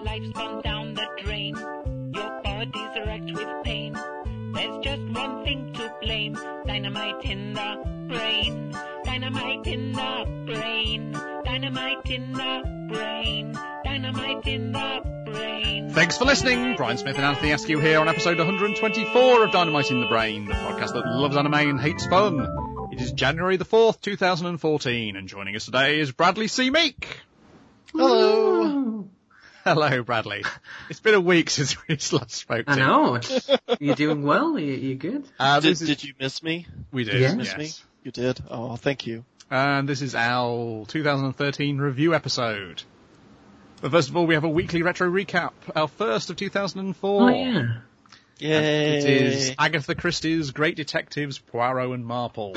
life's gone down the drain. Your body's wrecked with pain. There's just one thing to blame. Dynamite in the brain. Dynamite in the brain. Dynamite in the brain. Dynamite in the brain. Thanks for listening. Brian Smith and Anthony Askew here on episode 124 of Dynamite in the Brain, the podcast that loves anime and hates fun. It is January the 4th, 2014, and joining us today is Bradley C. Meek. Hello. Hello, Bradley. It's been a week since we last spoke to I know. You're doing well? You good? Did you miss me? We did, Yeah. yes. Me? You did? Oh, thank you. And this is our 2013 review episode. But first of all, we have a weekly retro recap, our first of 2004. Oh, yeah. Yay. It is Agatha Christie's Great Detectives, Poirot and Marple.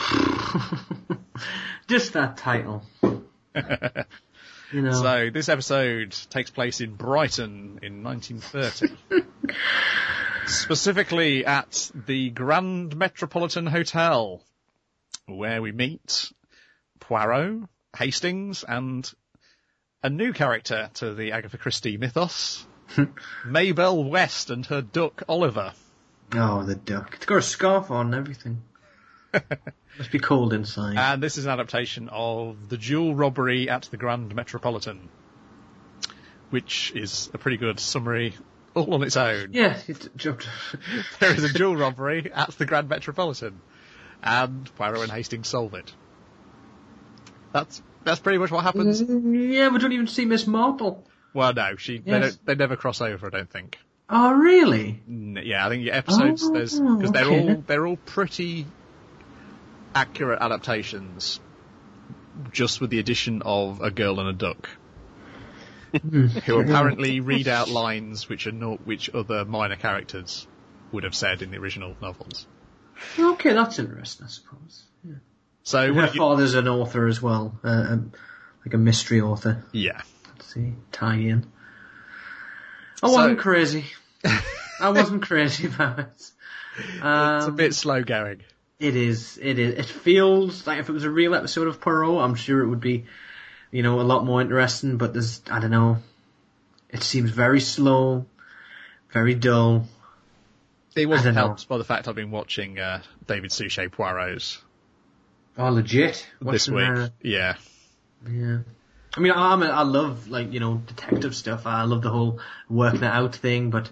Just that title. You know. So, this episode takes place in Brighton in 1930. Specifically at the Grand Metropolitan Hotel, where we meet Poirot, Hastings, and a new character to the Agatha Christie mythos, Maybelle West and her duck Oliver. Oh, the duck. It's got a scarf on and everything. Must be cold inside. And this is an adaptation of The Jewel Robbery at the Grand Metropolitan, which is a pretty good summary all on its own. Yeah, it jumped. There is a jewel robbery at the Grand Metropolitan, and Poirot and Hastings solve it. That's pretty much what happens. Yeah, we don't even see Miss Marple. Well, no, Yes. they never cross over, I don't think. Oh, really? Yeah, I think your episodes, Oh, because okay. they're all pretty accurate adaptations, just with the addition of a girl and a duck, who apparently read out lines which other minor characters would have said in the original novels. Okay, that's interesting, I suppose. Yeah. So, Her father's an author as well, like a mystery author. yeah. Let's see, tie in. I wasn't crazy. I wasn't crazy about it. It's a bit slow going. It is. It feels like if it was a real episode of Poirot, I'm sure it would be, a lot more interesting, but I don't know. It seems very slow, very dull. It wasn't I don't know. helped by the fact I've been watching David Suchet Poirot's Oh, legit? this week. Yeah. Yeah. I mean, I love, detective stuff. I love the whole working it out thing, but,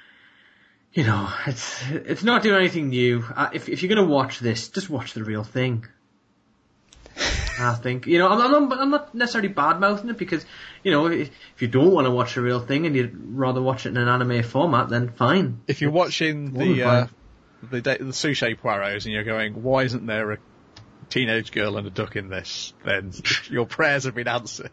it's not doing anything new. If you're gonna watch this, just watch the real thing. I think. I'm not necessarily bad-mouthing it because, if you don't want to watch the real thing and you'd rather watch it in an anime format, then fine. If you're watching the Suchet Poirots and you're going, why isn't there a teenage girl and a duck in this, then your prayers have been answered.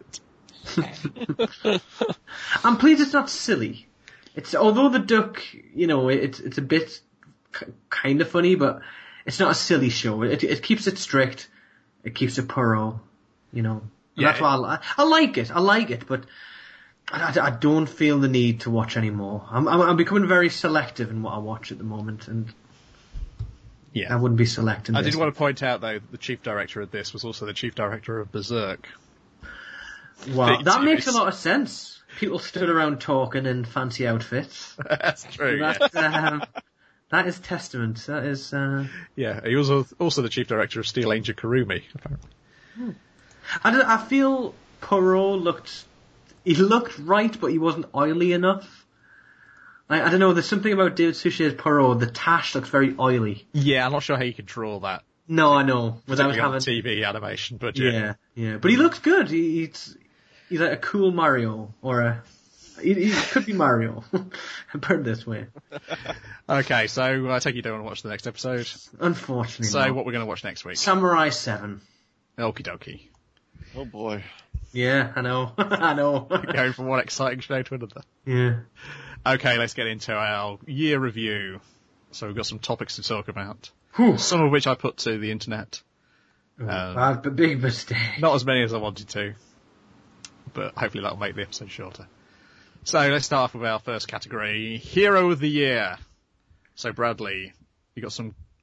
I'm pleased it's not silly. Although the duck, it's a bit kind of funny, but it's not a silly show. It keeps it strict. It keeps it Poirot, And that's why I like it, but I don't feel the need to watch anymore. I'm becoming very selective in what I watch at the moment, and yeah, I wouldn't be selecting. I did want to point out though that the chief director of this was also the chief director of Berserk. Wow, that makes a lot of sense. People stood around talking in fancy outfits. That's true. That is testament. That is. Yeah, he was also the chief director of Steel Angel Karumi, apparently. I feel Poirot looked right, but he wasn't oily enough. I don't know, there's something about David Suchet's Poirot, the tash looks very oily. Yeah, I'm not sure how you can draw that. No, I know. Without having TV animation, but yeah. But he looks good. He's like a cool Mario, or he could be Mario. Put it this way. Okay, so I take you don't want to watch the next episode. Unfortunately. So not. what we're going to watch next week? Samurai 7. Okie dokie. Oh boy. Yeah, I know. I know. Going from one exciting show to another. Yeah. Okay, let's get into our year review. So we've got some topics to talk about. Whew. Some of which I put to the internet. A big mistake. Not as many as I wanted to. But hopefully that'll make the episode shorter. So let's start off with our first category, Hero of the Year. So Bradley, you got some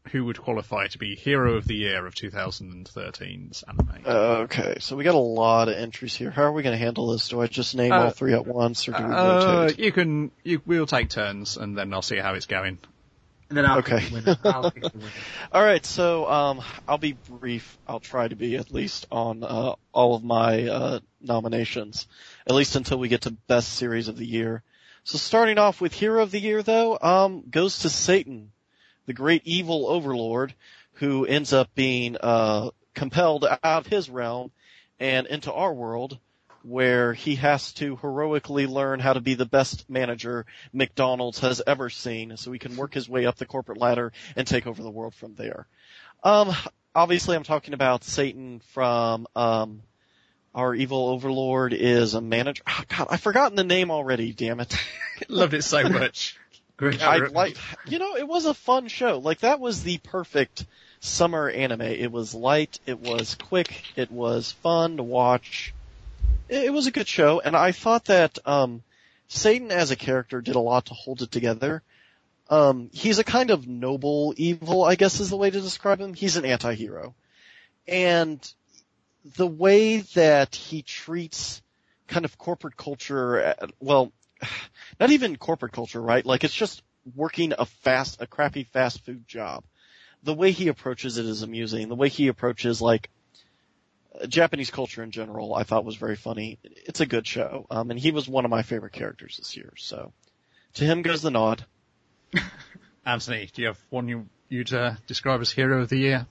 who would qualify to be Hero of the Year of 2013's anime. Okay, so we got a lot of entries here. How are we going to handle this? Do I just name all three at once, or do we rotate? We'll take turns, and then I'll see how it's going. And then I'll Okay. pick the winner. I'll pick the winner. All right, so I'll be brief. I'll try to be, at least, on all of my nominations, at least until we get to Best Series of the Year. So starting off with Hero of the Year, though, goes to Satan, the great evil overlord, who ends up being compelled out of his realm and into our world, where he has to heroically learn how to be the best manager McDonald's has ever seen, so he can work his way up the corporate ladder and take over the world from there. Obviously I'm talking about Satan from our evil overlord is a manager. Oh, God, I've forgotten the name already, damn it. Loved it so much. Great. It was a fun show. Like, that was the perfect summer anime. It was light, it was quick, it was fun to watch. It was a good show, and I thought that Satan as a character did a lot to hold it together. He's a kind of noble evil, I guess is the way to describe him. He's an anti-hero. And the way that he treats kind of corporate culture, well, not even corporate culture, right? Like, it's just working a crappy fast food job. The way he approaches it is amusing. The way he approaches, like, Japanese culture in general, I thought was very funny. It's a good show. And he was one of my favorite characters this year, so to him goes the nod. Anthony, do you have one you'd describe as Hero of the Year?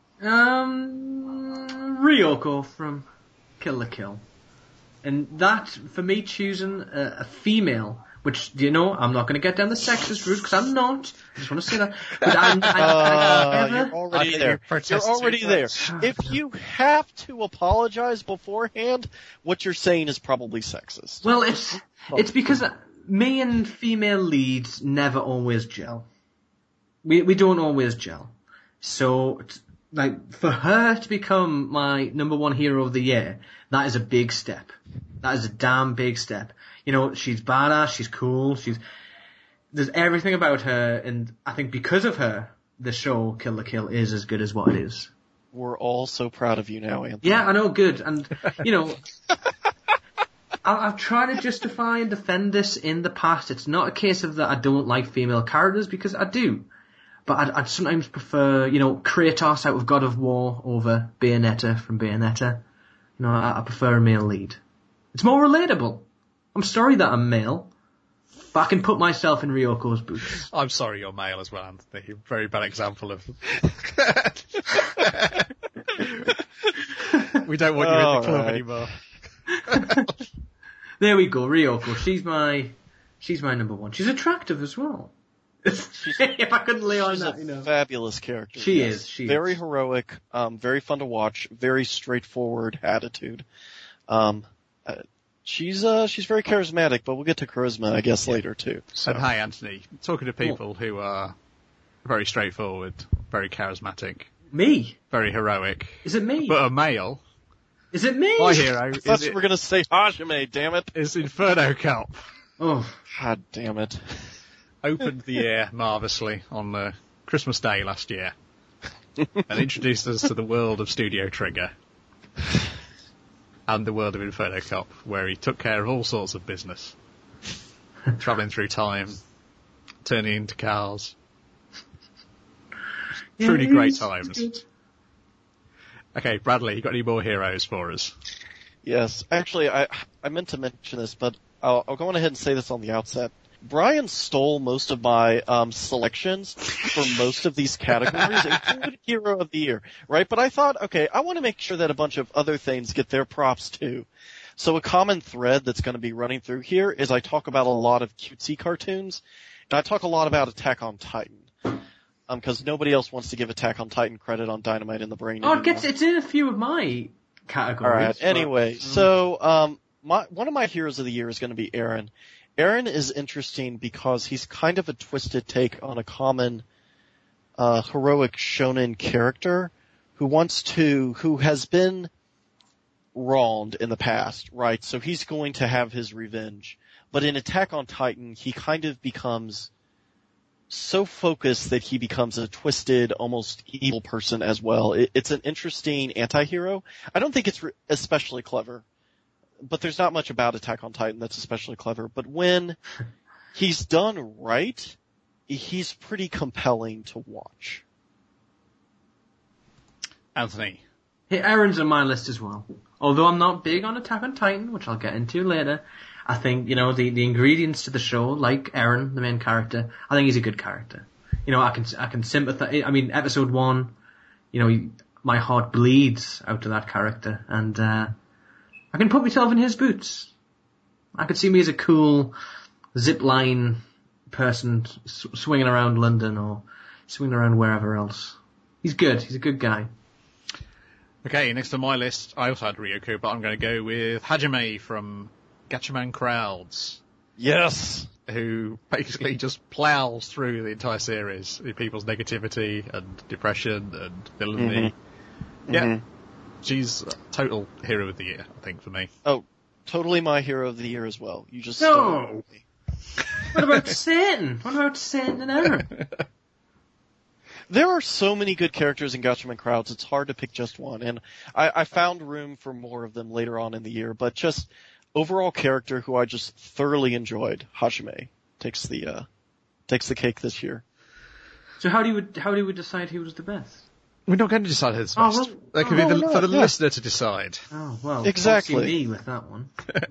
Ryoko from Kill la Kill. And that, for me, choosing a female, which, you know, I'm not going to get down the sexist route, because I'm not. I just want to say that. But you're already there. You're already there. If you have to apologize beforehand, what you're saying is probably sexist. Well, it's because me and female leads never always gel. We don't always gel. So, like, for her to become my number one hero of the year, that is a big step. That is a damn big step. You know, she's badass, she's cool, there's everything about her, and I think because of her, the show Kill la Kill is as good as what it is. We're all so proud of you now, Anthony. Yeah, I know, good. And, you know, I've tried to justify and defend this in the past. It's not a case of that I don't like female characters, because I do. But I'd sometimes prefer, you know, Kratos out of God of War over Bayonetta from Bayonetta. You know, I prefer a male lead. It's more relatable. I'm sorry that I'm male, but I can put myself in Ryoko's boots. I'm sorry you're male as well, Anthony. Very bad example of... We don't want you in the club anymore. There we go, Ryoko. She's my number one. She's attractive as well. If I couldn't lay on that, you know. Fabulous character. She is. Very heroic, very fun to watch, very straightforward attitude. She's very charismatic, but we'll get to charisma, I guess, later too. So. And hi, Anthony. Talking to people who are very straightforward, very charismatic. Me? Very heroic. Is it me? But a male. Is it me? My hero. I thought you were going to say Hajime, damn it. Is Inferno Cop. Oh. God damn it. Opened the year marvellously on Christmas Day last year. And introduced us to the world of Studio Trigger. And the world of Inferno Cop, where he took care of all sorts of business. Travelling through time, turning into cars. Truly great times. Okay, Bradley, you got any more heroes for us? Yes, actually, I meant to mention this, but I'll go on ahead and say this on the outset. Brian stole most of my selections for most of these categories, including Hero of the Year, right? But I thought, okay, I want to make sure that a bunch of other things get their props too. So a common thread that's going to be running through here is I talk about a lot of cutesy cartoons, and I talk a lot about Attack on Titan. Because nobody else wants to give Attack on Titan credit on Dynamite in the Brain anymore. It's in a few of my categories. Alright, anyway, so one of my heroes of the year is going to be Eren. Eren is interesting because he's kind of a twisted take on a common heroic shonen character who has been wronged in the past, right? So he's going to have his revenge. But in Attack on Titan, he kind of becomes so focused that he becomes a twisted, almost evil person as well. It's an interesting anti-hero. I don't think it's especially clever, but there's not much about Attack on Titan that's especially clever. But when he's done right, he's pretty compelling to watch. Anthony. Hey, Aaron's on my list as well. Although I'm not big on Attack on Titan, which I'll get into later, I think, the ingredients to the show, like Eren, the main character, I think he's a good character. I can sympathize. I mean, episode 1, my heart bleeds out to that character, and I can put myself in his boots. I could see me as a cool zip line person swinging around London or swinging around wherever else. He's good. He's a good guy. Okay, next on my list, I also had Ryoko, but I'm going to go with Hajime from Gatchaman Crowds. Yes! Who basically just plows through the entire series with people's negativity and depression and villainy. Mm-hmm. Yeah. Mm-hmm. She's a total hero of the year, I think, for me. Oh, totally my hero of the year as well. You just No! What about Satan? What about Satan and Eren? There are so many good characters in Gatchaman Crowds, it's hard to pick just one, and I found room for more of them later on in the year, but just overall character who I just thoroughly enjoyed, Hajime, takes the cake this year. So how do you decide who was the best? We're not going to decide who's the best. That could be for the listener to decide. Oh, well, exactly. Me with that one.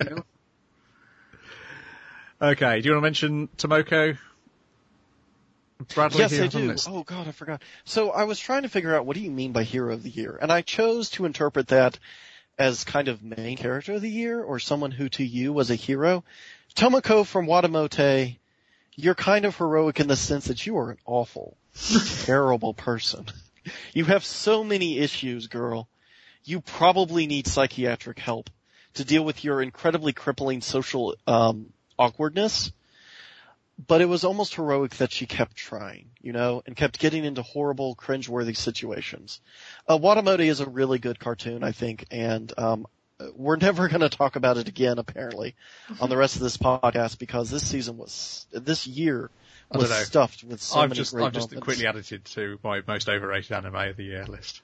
Okay, do you want to mention Tomoko? Bradley, yes, I do. Oh god, I forgot. So I was trying to figure out what do you mean by hero of the year, and I chose to interpret that as kind of main character of the year, or someone who to you was a hero. Tomoko from Watamote, you're kind of heroic in the sense that you are an awful, terrible person. You have so many issues, girl. You probably need psychiatric help to deal with your incredibly crippling social awkwardness. But it was almost heroic that she kept trying, and kept getting into horrible, cringeworthy situations. Watamote is a really good cartoon, I think, and we're never going to talk about it again, apparently, on the rest of this podcast, because this year was stuffed with so many great moments. I've just quickly added it to my most overrated anime of the year list.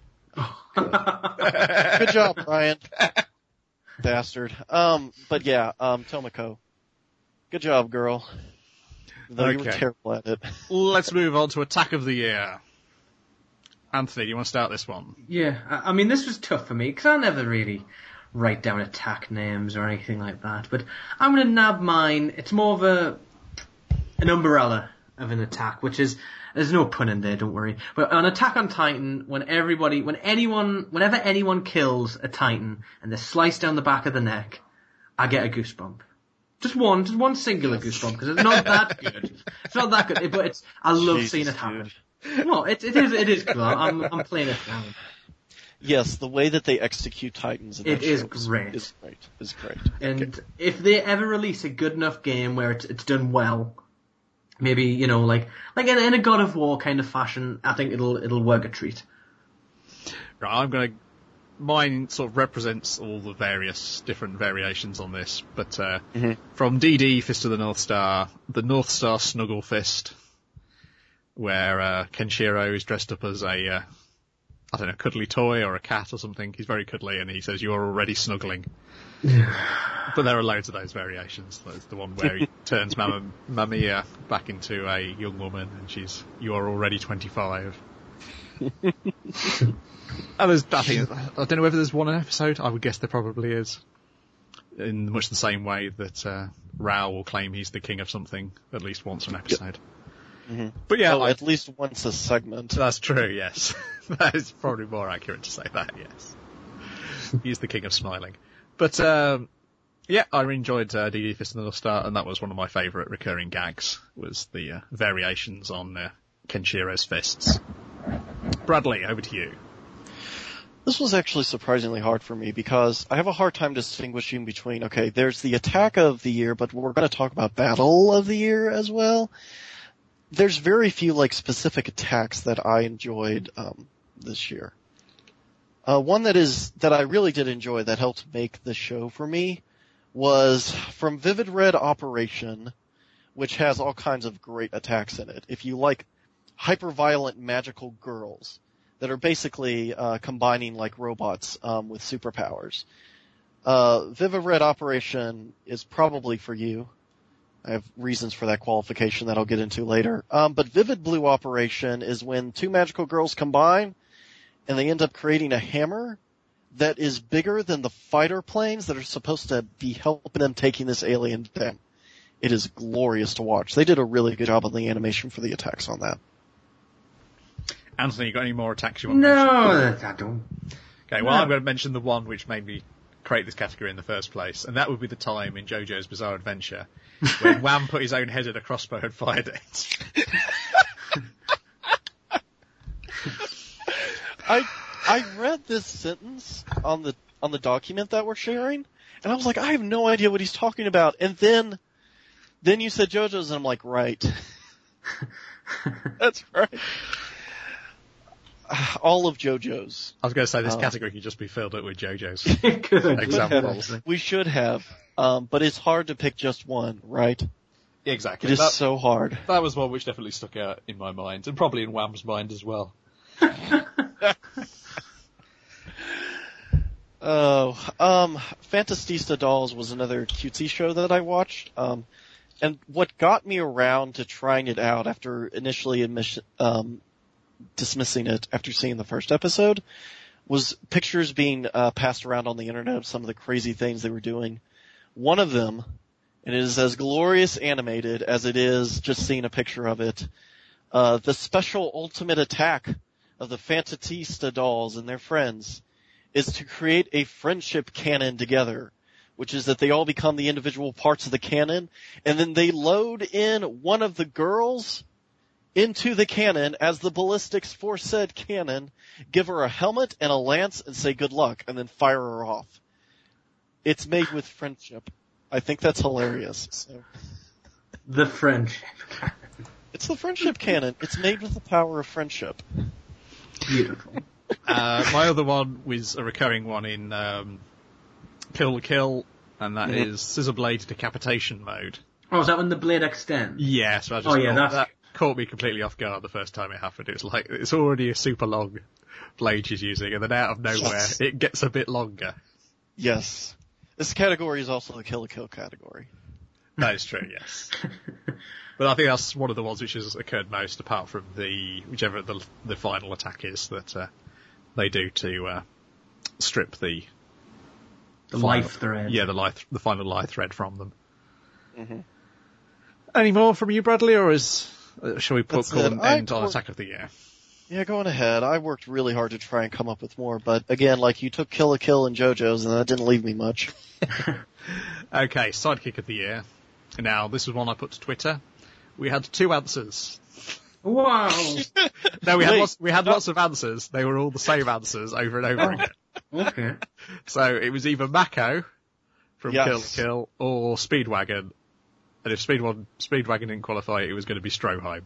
Good job, Brian. Bastard. But yeah, Tomoko. Good job, girl. Though you were terrible at it. Let's move on to Attack of the Year. Anthony, you want to start this one? Yeah, I mean, this was tough for me, because I never really write down attack names or anything like that, but I'm going to nab mine. It's more of an umbrella of an attack, which is, there's no pun in there, don't worry. But on Attack on Titan, whenever anyone kills a Titan and they're sliced down the back of the neck, I get a goosebump. Just one singular goosebump, because it's not that good. It's not that good, but I love seeing it happen. No, it is cool. I'm playing it now. Yes, the way that they execute Titans in that show is great. Is great. And if they ever release a good enough game where it's done well, maybe, like in a God of War kind of fashion, I think it'll work a treat. Right, mine sort of represents all the various different variations on this, but from DD Fist of the North Star Snuggle Fist, where Kenshiro is dressed up as a cuddly toy or a cat or something. He's very cuddly and he says, "You are already snuggling." But there are loads of those variations. There's the one where he turns Mamiya back into a young woman and "You are already 25." And I don't know whether there's one episode. I would guess there probably is. In much the same way that Rao will claim he's the king of something at least once an episode. Mm-hmm. But yeah, at least once a segment. That's true. Yes, that is probably more accurate to say that. Yes, he's the king of smiling. But yeah, I enjoyed DD Fist of the North Star, and that was one of my favourite recurring gags. Was the variations on Kenshiro's fists. Bradley, over to you. This was actually surprisingly hard for me because I have a hard time distinguishing between, okay, there's the attack of the year, but we're going to talk about battle of the year as well. There's very few specific attacks that I enjoyed this year. One that I really did enjoy that helped make the show for me was from Vivid Red Operation which has all kinds of great attacks in it. If you like hyper-violent magical girls that are basically combining like robots with superpowers, Viva Red Operation is probably for you. I have reasons for that qualification that I'll get into later. But Vivid Blue Operation is when two magical girls combine and they end up creating a hammer that is bigger than the fighter planes that are supposed to be helping them taking this alien down. It is glorious to watch. They did a really good job on the animation for the attacks on that. Anthony, you got any more attacks you want to mention? No, I don't. Okay, well, I'm going to mention the one which made me create this category in the first place, and that would be the time in JoJo's Bizarre Adventure when Wham put his own head in a crossbow and fired it. I read this sentence on the document that we're sharing, and I was like, I have no idea what he's talking about. And then you said JoJo's, and I'm like, right. That's right. All of JoJo's. I was going to say this category could just be filled up with JoJo's Good. examples. We should have, but it's hard to pick just one, right? Exactly. It is so hard. That was one which definitely stuck out in my mind, and probably in Wham's mind as well. Fantasista Dolls was another cutesy show that I watched. And what got me around to trying it out after initially dismissing it after seeing the first episode was pictures being passed around on the internet of some of the crazy things they were doing. One of them, and it is as glorious animated as it is just seeing a picture of it, the special ultimate attack of the Fantasista Dolls and their friends is to create a friendship cannon together, which is that they all become the individual parts of the cannon, and then they load in one of the girls into the cannon as the ballistics for said cannon, give her a helmet and a lance and say good luck, and then fire her off. It's made with friendship. I think that's hilarious. So. The friendship. It's the friendship cannon. It's made with the power of friendship. Beautiful. My other one was a recurring one in Kill la Kill, and that is Scissor Blade Decapitation mode. Oh, is that when the blade extends? Yeah, so I just that caught me completely off guard the first time it happened. It was like, it's already a super long blade she's using, and then out of nowhere, it gets a bit longer. Yes. This category is also the Kill la Kill category. That is true, yes. But I think that's one of the ones which has occurred most, apart from whichever the final attack is that they do to strip the life thread. Yeah, the final life thread from them. Mm-hmm. Any more from you, Bradley, or shall we call an end on Attack of the Year? Yeah, going ahead. I worked really hard to try and come up with more, but again, like you took Kill la Kill and JoJo's, and that didn't leave me much. Okay, Sidekick of the Year. Now, this was one I put to Twitter. We had 2 answers. Wow. No, we had lots of answers. They were all the same answers over and over again. Okay. So it was either Mako from Yes. Kill la Kill or Speedwagon. And if Speedwagon didn't qualify, it was going to be Stroheim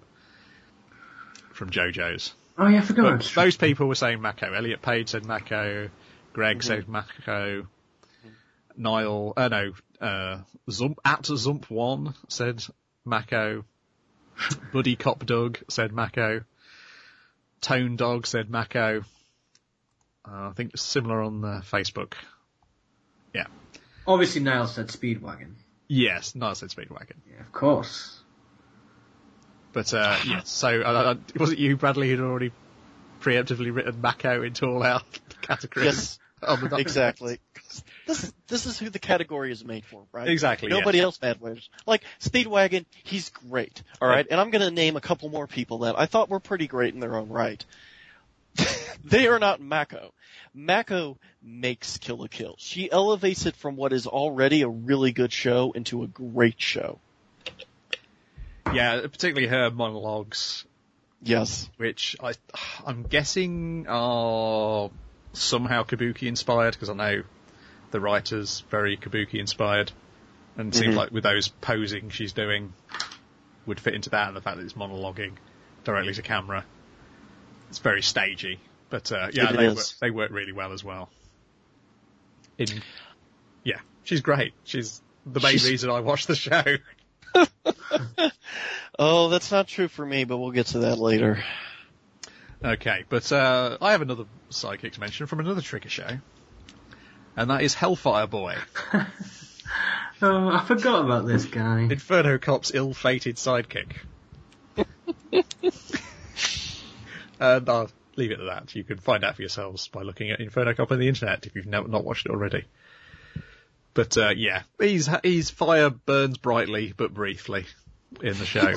from JoJo's. Oh yeah, I forgot. But most people were saying Mako. Elliot Page said Mako. Greg said Mako. Niall, Zump1 said Mako. Buddy Cop Doug said Mako. Tone Dog said Mako. I think it's similar on Facebook. Yeah. Obviously, Niall said Speedwagon. Yes, Niall said Speedwagon. Yeah, of course. But, yes, so, was it you, Bradley, who'd already preemptively written Mako into all our categories? Yes, on the document? exactly. This is who the category is made for, right? Exactly. Nobody else made it. Like, Speedwagon, he's great, alright? And I'm gonna name a couple more people that I thought were pretty great in their own right. They are not Mako. Mako makes Kill la Kill. She elevates it from what is already a really good show into a great show. Yeah, particularly her monologues. Yes. Which I'm guessing are somehow Kabuki inspired, because I know the writer's very Kabuki inspired, and it seems like with those posing she's doing would fit into that, and the fact that it's monologuing directly to camera. It's very stagey, but they work really well as well. She's great. She's the main reason I watch the show. Oh, that's not true for me, but we'll get to that later. Okay, but I have another sidekick to mention from another Trigger show, and that is Hellfire Boy. Oh, I forgot about this guy. Inferno Cop's ill-fated sidekick. And I'll leave it at that. You can find out for yourselves by looking at Inferno Cop on the internet if you've not watched it already. But yeah, his fire burns brightly but briefly in the show.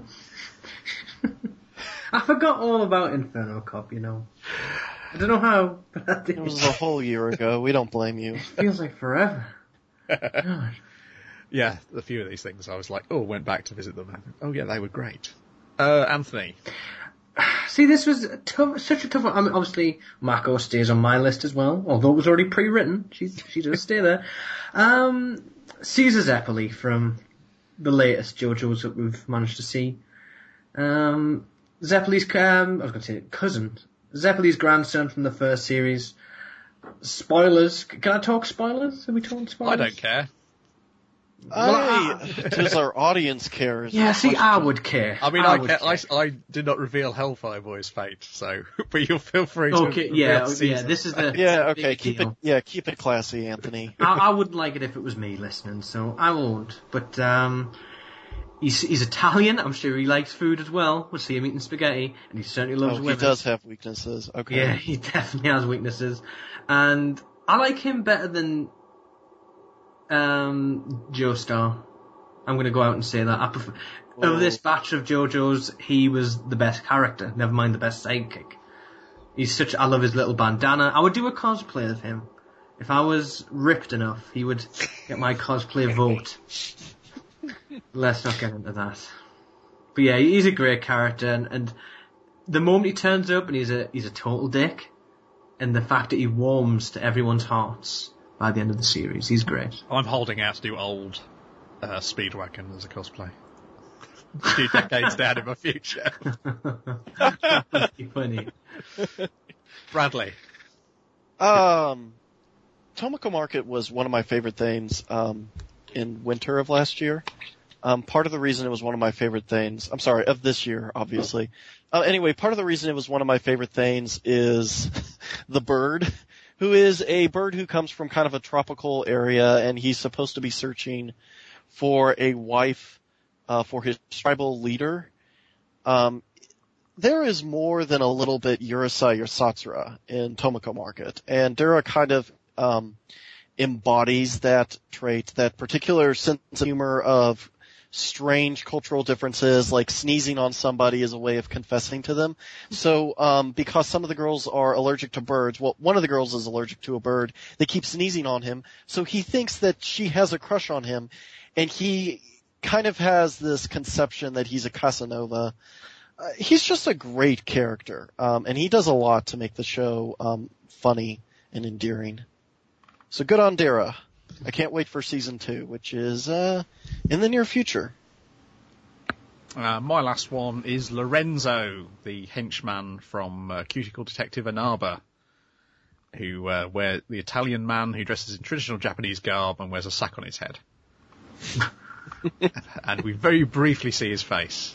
I forgot all about Inferno Cop, you know. I don't know how, but I did. It was a whole year ago. We don't blame you. Feels like forever. God. Yeah, a few of these things I was like, went back to visit them. And, oh yeah, they were great. Anthony. See, this was such a tough one. I mean, obviously, Mako stays on my list as well, although it was already pre-written. She does stay there. Caesar Zeppeli from the latest JoJo's that we've managed to see. Zeppeli's, I was going to say cousin. Zeppeli's grandson from the first series. Spoilers. Can I talk spoilers? Are we talking spoilers? I don't care. Does our audience care? Yeah, see, I would care. I mean, I did not reveal Hellfire Boy's fate, so, but you'll feel free to. Okay, yeah, this is the. Yeah, okay, keep it classy, Anthony. I wouldn't like it if it was me listening, so I won't. But, he's Italian, I'm sure he likes food as well. We'll see him eating spaghetti, and he certainly loves women. He does have weaknesses, okay. Yeah, he definitely has weaknesses. And I like him better than, Joestar. I'm going to go out and say that. I prefer, of this batch of JoJo's, he was the best character. Never mind the best sidekick. I love his little bandana. I would do a cosplay of him. If I was ripped enough, he would get my cosplay vote. Let's not get into that. But yeah, he's a great character, and the moment he turns up and he's a total dick, and the fact that he warms to everyone's hearts by the end of the series, he's great. I'm holding out to do old Speedwagon as a cosplay. 2 decades down in my future. That'd be funny. Bradley. Tomoko Market was one of my favorite things in winter of last year. Part of the reason it was one of my favorite things, I'm sorry, of this year, obviously. Anyway, part of the reason it was one of my favorite things is the bird, who is a bird who comes from kind of a tropical area, and he's supposed to be searching for a wife for his tribal leader. There is more than a little bit Urusei or Satsura in Tomoko Market, and Dara kind of embodies that trait, that particular sense of humor of strange cultural differences, like sneezing on somebody is a way of confessing to them. So, because some of the girls are allergic to birds, well, one of the girls is allergic to a bird, they keep sneezing on him, so he thinks that she has a crush on him, and he kind of has this conception that he's a Casanova. He's just a great character, and he does a lot to make the show funny and endearing. So good on Dara. I can't wait for season 2, which is in the near future. My last one is Lorenzo, the henchman from Cuticle Detective Inaba, who the Italian man who dresses in traditional Japanese garb and wears a sack on his head. And we very briefly see his face,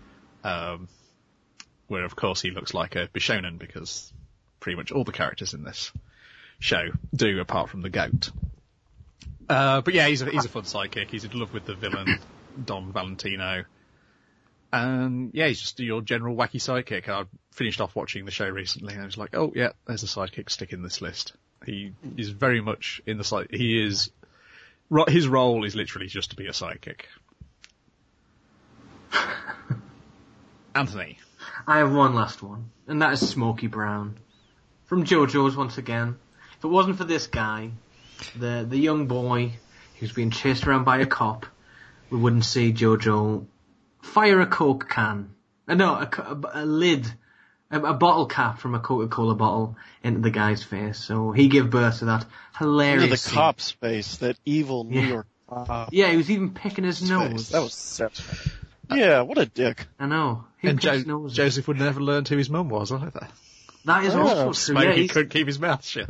where of course he looks like a Bishonen, because pretty much all the characters in this show do, apart from the goat. But yeah, he's a fun sidekick. He's in love with the villain, Don Valentino. And yeah, he's just your general wacky sidekick. I finished off watching the show recently and I was like, oh yeah, there's a sidekick stick in this list. He is very much in the side. His role is literally just to be a sidekick. Anthony. I have one last one, and that is Smokey Brown. From JoJo's once again. If it wasn't for this guy, the young boy who's being chased around by a cop, we wouldn't see JoJo fire a Coke can. A lid, a bottle cap from a Coca-Cola bottle into the guy's face. So he gave birth to that hilarious into the cop's face, that evil New York cop. Yeah, he was even picking his nose. That was such. Yeah, what a dick. I know. And Joseph would never learn who his mum was either. That is also true. Smokey couldn't keep his mouth shut.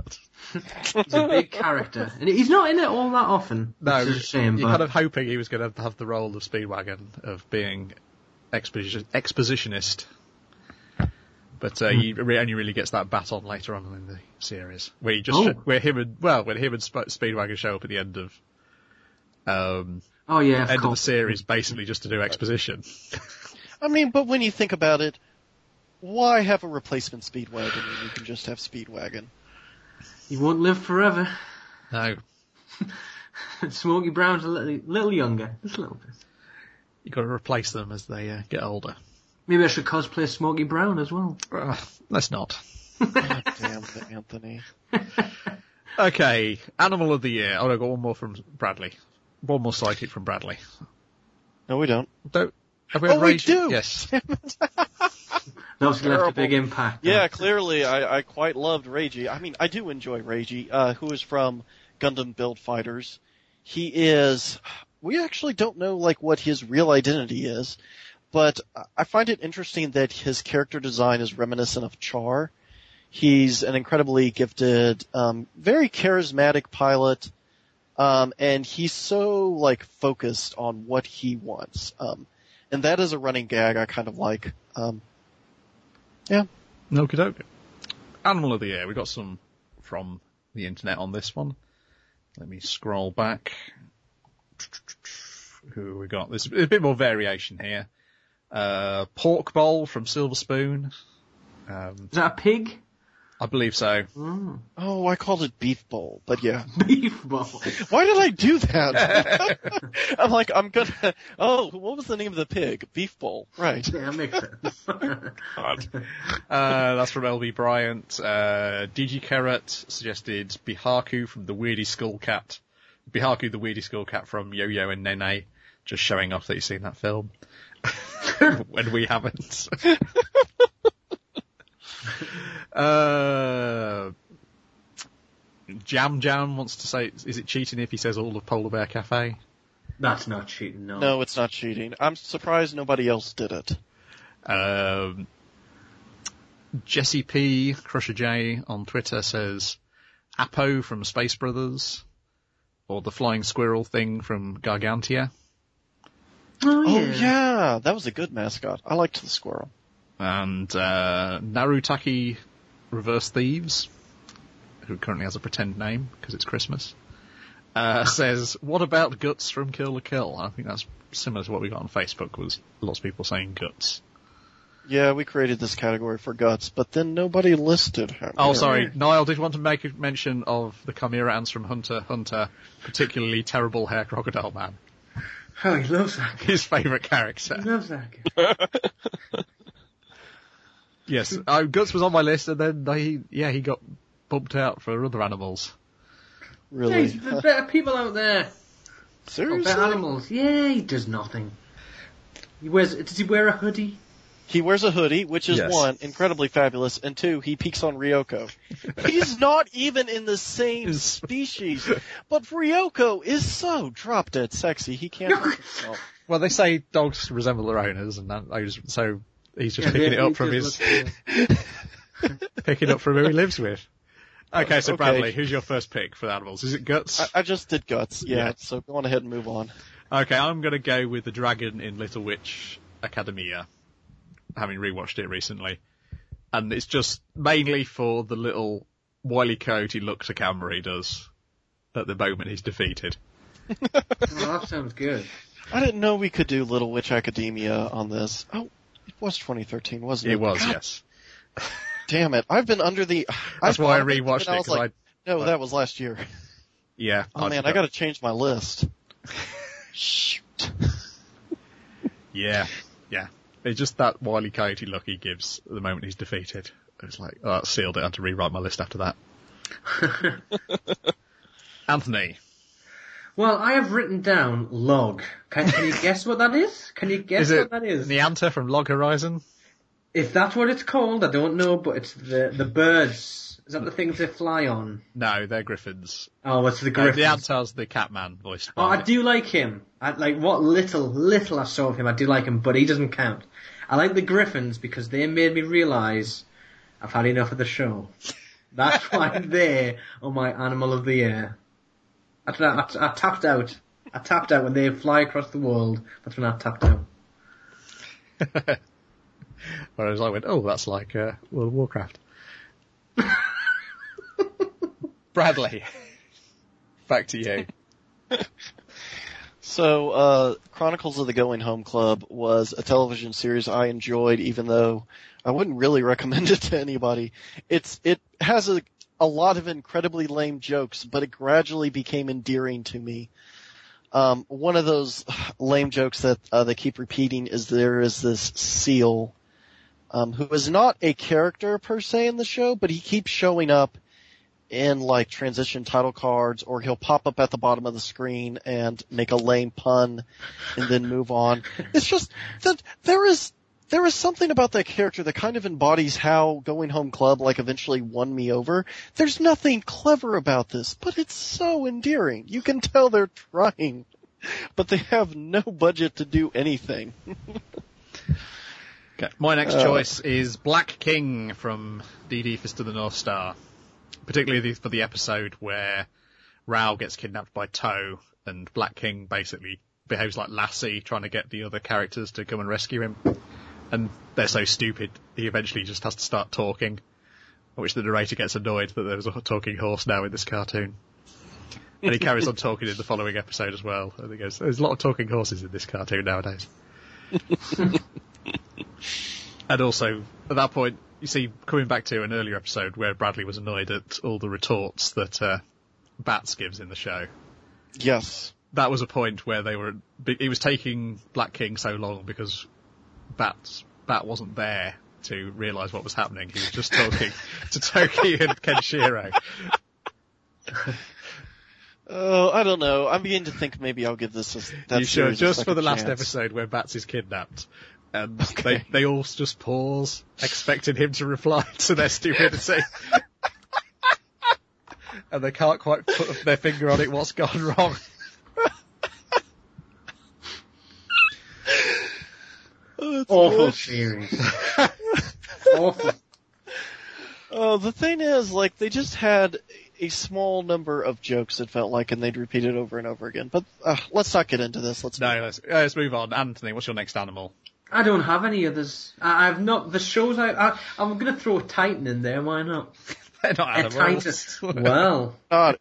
He's a big character, and he's not in it all that often. No, which is a shame. you're But kind of hoping he was going to have the role of Speedwagon, of being expositionist. But he only really gets that baton later on in the series, where where him and Speedwagon show up at the end of end of the series, basically just to do exposition. I mean, but when you think about it, why have a replacement Speedwagon when you can just have Speedwagon? he won't live forever. No, Smokey Brown's a little younger, just a little bit. you've got to replace them as they get older. Maybe I should cosplay Smokey Brown as well. Let's not. God damn it, Anthony. Okay, Animal of the Year. Oh, I've got one more from Bradley. One more psychic from Bradley. No, we don't. Have we had we Rage? do! Yes. That was left a big impact. Yeah, clearly I quite loved Reiji. I mean, I do enjoy Reiji, who is from Gundam Build Fighters. He is, we actually don't know what his real identity is, but I find it interesting that his character design is reminiscent of Char. He's an incredibly gifted, very charismatic pilot, and he's so focused on what he wants. And that is a running gag I kind of like. Yeah. Okie dokie. Animal of the Year. We got some from the internet on this one. Let me scroll back. Who have we got? There's a bit more variation here. Pork Bowl from Silver Spoon. Is that a pig? I believe so. Mm. Oh, I called it Beef Bowl, but yeah. Beef bowl. Why did I do that? I'm gonna, what was the name of the pig? Beef Bowl. Right. Yeah, that makes sense. That's from LB Bryant. DG Carrot suggested Bihaku from the Weirdy Skullcat. Bihaku the Weirdy Skullcat from Yo-Yo and Nene. Just showing off that you've seen that film. When we haven't. Jam wants to say, is it cheating if he says all of Polar Bear Cafe? That's not cheating, no. No, it's not cheating. I'm surprised nobody else did it. Jesse P, Crusher J on Twitter says Apo from Space Brothers, or the flying squirrel thing from Gargantia. Oh, Oh yeah, that was a good mascot. I liked the squirrel. And Narutaki Reverse Thieves, who currently has a pretend name because it's Christmas, says, what about Guts from Kill la Kill? I think that's similar to what we got on Facebook, was lots of people saying Guts. Yeah, we created this category for Guts, but then nobody listed him. Oh, sorry. Niall did want to make a mention of the Chimera ants from Hunter x Hunter, particularly Terrible Hair Crocodile Man. Oh, he loves that guy. His favourite character. He loves that guy. Yes, Guts was on my list, and then he got bumped out for other animals. Really? Yeah, there's better people out there. Seriously? Better animals. Yeah, he does nothing. Does he wear a hoodie? He wears a hoodie, which is Yes. one, incredibly fabulous, and two, he peeks on Ryoko. He's not even in the same species, but Ryoko is so drop dead sexy, he can't help himself. Well, they say dogs resemble their owners, and so he's just picking it up from picking up from who he lives with. Okay, so Okay. Bradley, who's your first pick for the animals? Is it Guts? I just did Guts, yeah, Yeah. so go on ahead and move on. Okay, I'm going to go with the dragon in Little Witch Academia, having rewatched it recently. And it's just mainly for the little Wile E. Coyote look to camera he does at the moment he's defeated. Oh, that sounds good. I didn't know we could do Little Witch Academia on this. Oh, it was 2013, wasn't it? It was, God yes. damn it, I've been under the... That's why I thought of rewatched and I it, was 'cause like, no, that was last year. Yeah. Oh man, I gotta change my list. Shoot. Yeah. It's just that Wile E. Coyote look he gives at the moment he's defeated. It's like, oh, that sealed it. I had to rewrite my list after that. Anthony. Well, I have written down log. Can you guess what that is? Can you guess Is it what that is? Neanta from Log Horizon? If that's what it's called, I don't know, but it's the birds. Is that the things they fly on? No, they're griffins. Oh, it's the griffins. Neanta's the Catman voiced Oh, by... I do like him. What little I saw of him, I do like him, but he doesn't count. I like the griffins because they made me realise I've had enough of the show. That's why they are my animal of the year. I tapped out. I tapped out when they fly across the world. That's when I tapped out. Whereas I went, oh, that's like World of Warcraft. Bradley, back to you. So, Chronicles of the Going Home Club was a television series I enjoyed, even though I wouldn't really recommend it to anybody. It has a lot of incredibly lame jokes, but it gradually became endearing to me. One of those lame jokes that they keep repeating is there is this seal, who is not a character per se in the show, but he keeps showing up in like transition title cards, or he'll pop up at the bottom of the screen and make a lame pun and then move on. It's just that there is something about that character that kind of embodies how Going Home Club like eventually won me over. There's nothing clever about this, but it's so endearing. You can tell they're trying, but they have no budget to do anything. Okay, my next choice is Black King from DD Fist of the North Star. Particularly for the episode where Rao gets kidnapped by Toe and Black King basically behaves like Lassie trying to get the other characters to come and rescue him. And they're so stupid, he eventually just has to start talking, at which the narrator gets annoyed that there's a talking horse now in this cartoon. And he carries on talking in the following episode as well. And he goes, there's a lot of talking horses in this cartoon nowadays. And also, at that point, you see, coming back to an earlier episode where Bradley was annoyed at all the retorts that Bats gives in the show. Yes. That was a point where it was taking Black King so long because Bat wasn't there to realise what was happening. He was just talking to Toki and Kenshiro. Oh, I don't know. I'm beginning to think maybe I'll give this a You should, just for the last episode where Bats is kidnapped. And okay. they all just pause, expecting him to reply to their stupidity. And they can't quite put their finger on it, what's gone wrong. Oh, awful series. Awful. Oh, the thing is, like, they just had a small number of jokes, it felt like, and they'd repeat it over and over again. But let's not get into this. Let's move on. Anthony, what's your next animal? I don't have any others. I've not, the shows I'm gonna throw a Titan in there, why not? They're not animals. A Titan. Well.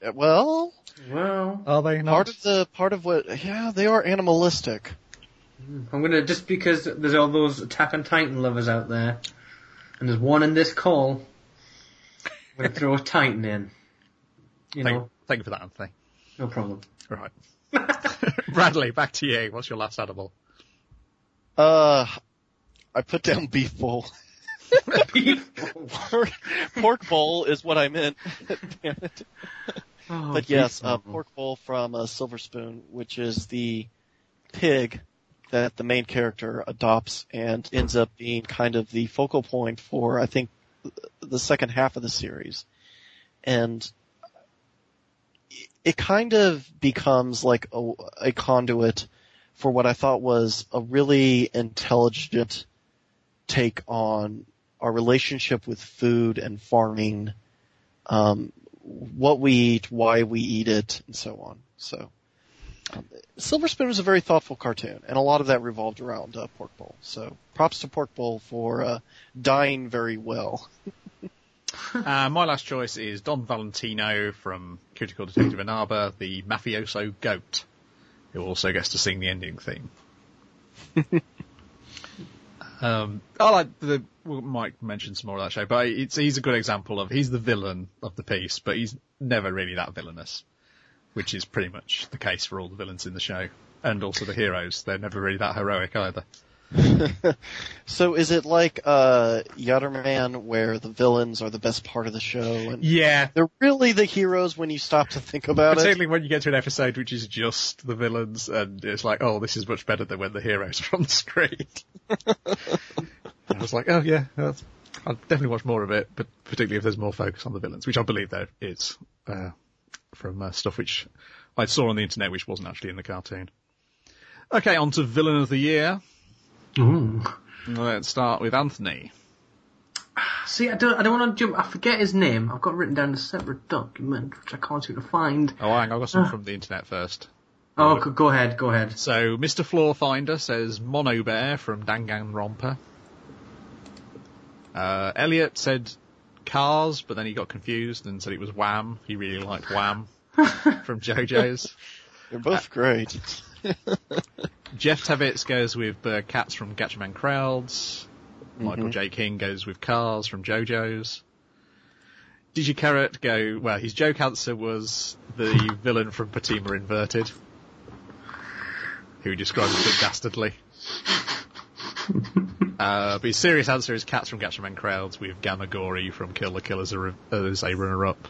Well. Are they not? Part of what, yeah, they are animalistic. I'm gonna, just because there's all those Attack on Titan lovers out there, and there's one in this call, I'm gonna throw a Titan in. Thank you for that, Anthony. No problem. Right. Bradley, back to you. What's your last animal? I put down beef bowl. Beef bowl. Pork bowl is what I meant. Damn it. Oh, but yes, pork bowl from Silver Spoon, which is the pig that the main character adopts and ends up being kind of the focal point for, I think, the second half of the series. And it kind of becomes like a conduit for what I thought was a really intelligent take on our relationship with food and farming, what we eat, why we eat it, and so on. So, Silver Spoon was a very thoughtful cartoon, and a lot of that revolved around Pork Bowl. So, props to Pork Bowl for dying very well. My last choice is Don Valentino from Critical Detective Inaba, the mafioso goat, who also gets to sing the ending theme. We might mention some more of that show, but he's a good example of, he's the villain of the piece, but he's never really that villainous, which is pretty much the case for all the villains in the show. And also the heroes, they're never really that heroic either. So is it like Yatterman, where the villains are the best part of the show? And yeah. They're really the heroes when you stop to think about Particularly when you get to an episode which is just the villains, and it's like, oh, this is much better than when the heroes are on the screen. I was like, oh yeah, I'll definitely watch more of it, but particularly if there's more focus on the villains, which I believe there is, from stuff which I saw on the internet which wasn't actually in the cartoon. Okay, on to Villain of the Year. Ooh. Let's start with Anthony. See, I don't want to jump. I forget his name. I've got it written down in a separate document, which I can't seem to find. Oh, hang on, I've got some from the internet first. Oh, go ahead. So, Mr. Floorfinder says Mono Bear from Danganronpa. Elliot said Cars, but then he got confused and said it was Wham. He really liked Wham from JoJo's. They're both great. Jeff Tevitz goes with Cats from Gatchaman Crowds. Michael J. King goes with Cars from JoJo's. DigiCarrot his joke answer was the villain from Fatima Inverted, who described it dastardly. But his serious answer is Cats from Gatchaman Crowds with Gamagori from Kill la Kill as a runner-up.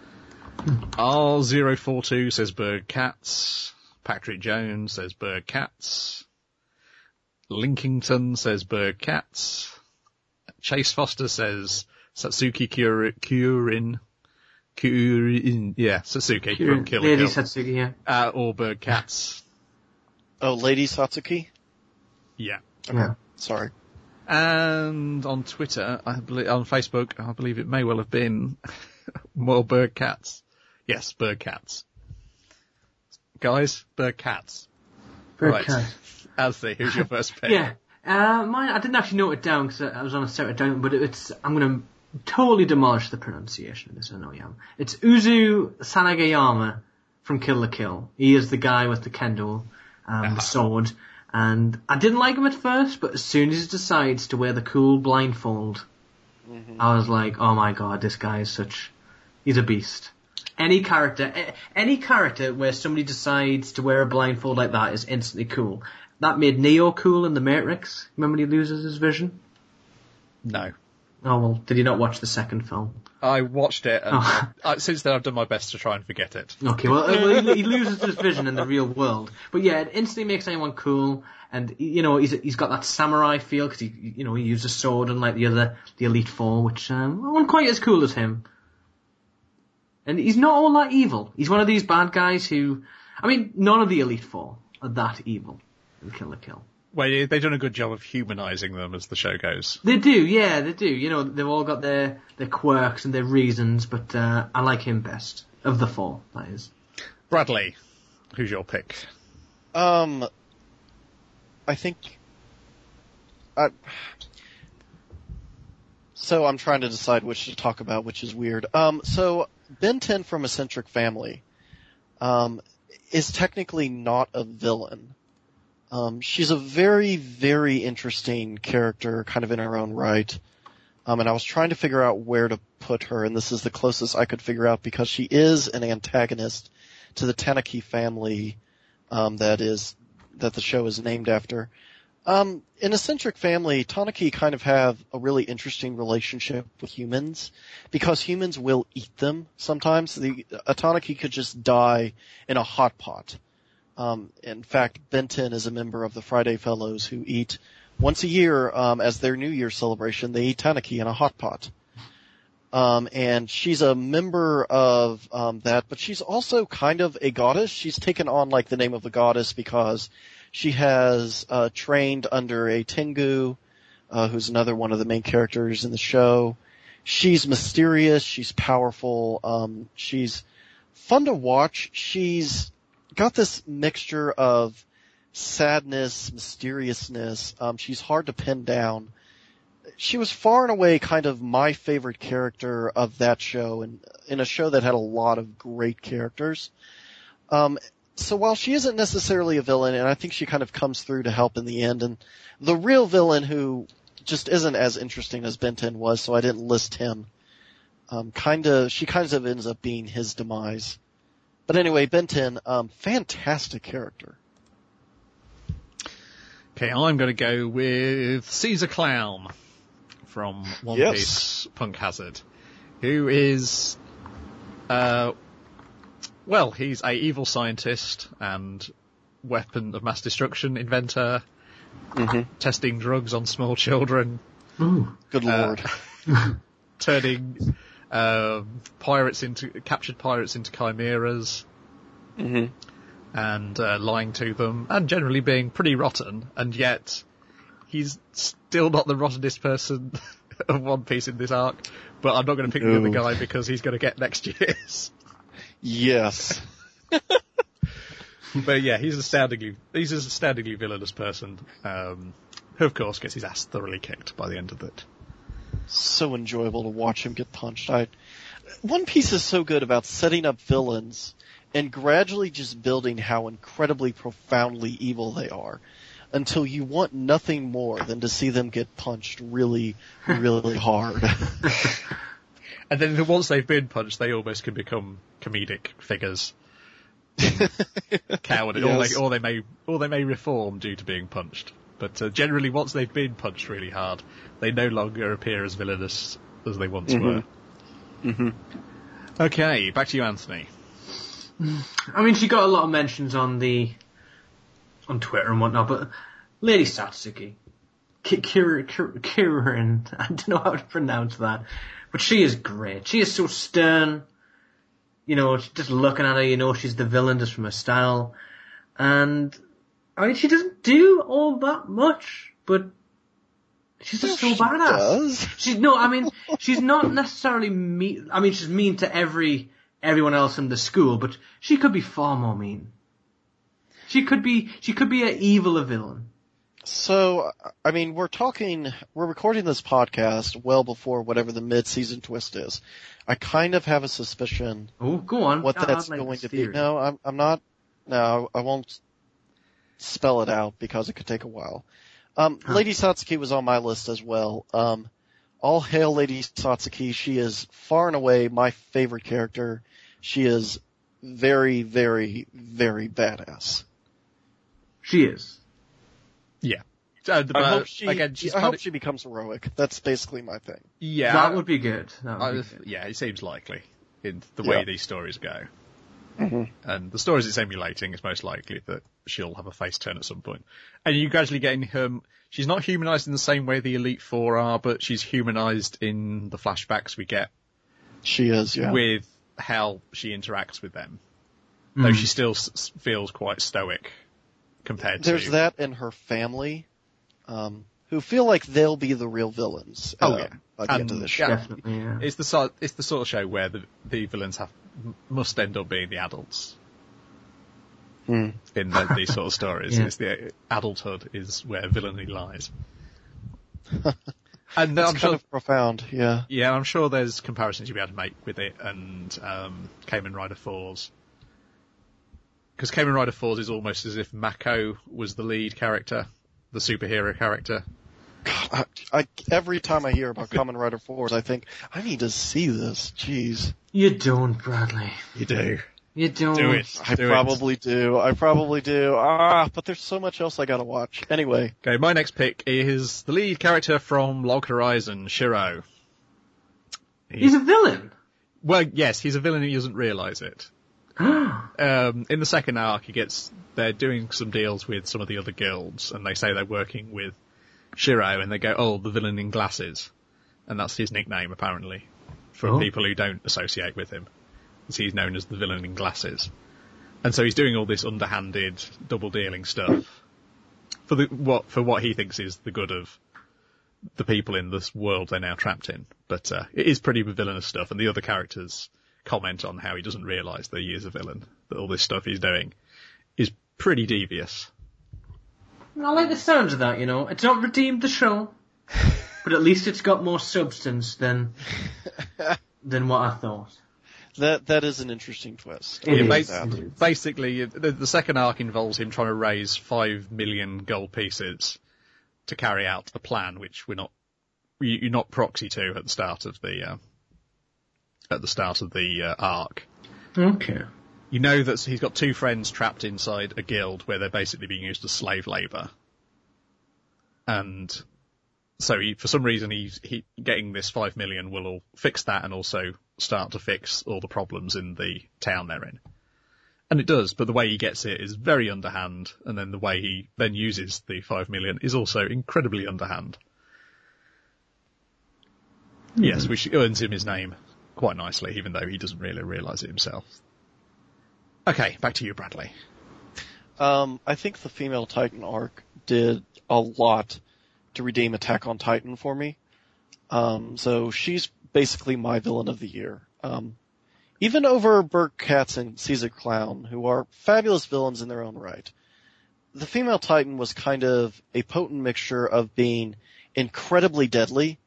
R042 says Bird Cats. Patrick Jones says Bird Cats. Linkington says Bird Cats. Chase Foster says Satsuki Kurin. Yeah, Satsuki from Kill la Kill. Satsuki, yeah. Or Bird Cats. Oh, Lady Satsuki? Yeah. Okay. Yeah. Sorry. And on Twitter, on Facebook, I believe it may well have been more Bird Cats. Yes, Bird Cats. Guys, Bird Cats. Bird Cats. Alfie, who's your first pick? Yeah. Mine, I didn't actually note it down because I was on a separate document, but I'm going to totally demolish the pronunciation of this, I know I am. It's Uzu Sanagayama from Kill la Kill. He is the guy with the kendo, the sword. And I didn't like him at first, but as soon as he decides to wear the cool blindfold, I was like, oh my god, this guy is he's a beast. Any character where somebody decides to wear a blindfold like that is instantly cool. That made Neo cool in The Matrix. Remember when he loses his vision? No. Oh well, did you not watch the second film? I watched it, and since then I've done my best to try and forget it. Okay, well, he loses his vision in the real world. But yeah, it instantly makes anyone cool, and, he's got that samurai feel, because he uses a sword, unlike the Elite Four, which, aren't quite as cool as him. And he's not all that evil. He's one of these bad guys who, none of the Elite Four are that evil in Kill la Kill. Well, they've done a good job of humanising them as the show goes. They do, yeah, they do. They've all got their quirks and their reasons, but I like him best. Of the four, that is. Bradley, who's your pick? I think... So I'm trying to decide which to talk about, which is weird. So Ben 10 from Eccentric Family is technically not a villain. She's a very, very interesting character, kind of in her own right. And I was trying to figure out where to put her, and this is the closest I could figure out because she is an antagonist to the Tanaki family, that the show is named after. In Eccentric Family, Tanaki kind of have a really interesting relationship with humans because humans will eat them sometimes. A Tanaki could just die in a hot pot. In fact, Ben 10 is a member of the Friday Fellows who eat once a year, as their New Year celebration, they eat Tanaki in a hot pot. And she's a member of, that, but she's also kind of a goddess. She's taken on like the name of a goddess because she has, trained under a Tengu, who's another one of the main characters in the show. She's mysterious. She's powerful. She's fun to watch. She's got this mixture of sadness, mysteriousness. She's hard to pin down. She was far and away kind of my favorite character of that show, and in a show that had a lot of great characters. So while she isn't necessarily a villain, and I think she kind of comes through to help in the end, and the real villain who just isn't as interesting as Ben 10 was, so I didn't list him, she kind of ends up being his demise. But anyway, Ben 10, fantastic character. Okay, I'm going to go with Caesar Clown from One Piece Punk Hazard, who is, he's a evil scientist and weapon of mass destruction inventor, testing drugs on small children. Ooh. Good lord. Turning captured pirates into chimeras, and lying to them, and generally being pretty rotten, and yet he's still not the rottenest person of One Piece in this arc, but I'm not going to pick the other guy because he's going to get next year's. Yes. But yeah, he's an astoundingly villainous person, who of course gets his ass thoroughly kicked by the end of it. So enjoyable to watch him get punched. One Piece is so good about setting up villains and gradually just building how incredibly profoundly evil they are until you want nothing more than to see them get punched really, really hard. And then once they've been punched, they almost can become comedic figures. Coward, yes. or they may reform due to being punched. But generally, once they've been punched really hard, they no longer appear as villainous as they once were. Mm-hmm. Okay, back to you, Anthony. I mean, she got a lot of mentions on Twitter and whatnot, but Lady Satsuki, Kirin, I don't know how to pronounce that, but she is great. She is so stern. You know, just looking at her, you know she's the villain just from her style. And, I mean, she doesn't do all that much, but she's just so badass. She's not necessarily mean. I mean, she's mean to everyone else in the school, but she could be far more mean. She could be an evil villain. So, I mean, we're recording this podcast well before whatever the mid-season twist is. I kind of have a suspicion. Oh, go on. What that's going to be. No, I'm not. No, I won't spell it out because it could take a while. Lady Satsuki was on my list as well. All hail Lady Satsuki. She is far and away my favorite character. She is very, very, very badass. She is. Yeah. I hope she becomes heroic. That's basically my thing. Yeah. That would be good. Yeah, it seems likely in the way these stories go. Mm-hmm. And the stories it's emulating, it's most likely that she'll have a face turn at some point. And you're gradually getting her. She's not humanized in the same way the Elite Four are, but she's humanized in the flashbacks we get. She is, yeah. With how she interacts with them. Though she still feels quite stoic compared to... There's that in her family, who feel like they'll be the real villains. By the end of the show. Definitely, yeah. It's the sort of show where the villains must end up being the adults. In these sort of stories. It's the adulthood is where villainy lies. And I'm kind of profound, yeah. Yeah, I'm sure there's comparisons you'll be able to make with it and Kamen Rider 4's. Because Kamen Rider 4's is almost as if Mako was the lead character, the superhero character. Every time I hear about Kamen Rider 4's, I think, I need to see this. Jeez. You don't, Bradley. You do. You don't. Do it. I probably do. But there's so much else I gotta watch. Anyway. Okay, my next pick is the lead character from Log Horizon, Shiro. He's a villain? Well, yes, he's a villain who doesn't realise it. In the second arc, they're doing some deals with some of the other guilds, and they say they're working with Shiro, and they go, oh, the villain in glasses. And that's his nickname, apparently, for people who don't associate with him. He's known as the villain in glasses. And so he's doing all this underhanded, double-dealing stuff for what he thinks is the good of the people in this world they're now trapped in. But it is pretty villainous stuff, and the other characters comment on how he doesn't realise that he is a villain, that all this stuff he's doing is pretty devious. I like the sound of that, you know. It's not redeemed the show, but at least it's got more substance than what I thought. That is an interesting twist. Basically, the second arc involves him trying to raise 5 million gold pieces to carry out the plan, which you're not proxy to at the start of the arc. Okay. You know that he's got two friends trapped inside a guild where they're basically being used as slave labour. And so for some reason he's getting this 5 million will fix that and also start to fix all the problems in the town they're in. And it does, but the way he gets it is very underhand, and then the way he then uses the 5 million is also incredibly underhand. Yes, which earns him his name quite nicely, even though he doesn't really realise it himself. Okay, back to you, Bradley. I think the female Titan arc did a lot to redeem Attack on Titan for me. So she's basically my villain of the year. Even over Burke Katz and Caesar Clown, who are fabulous villains in their own right. The female Titan was kind of a potent mixture of being incredibly deadly,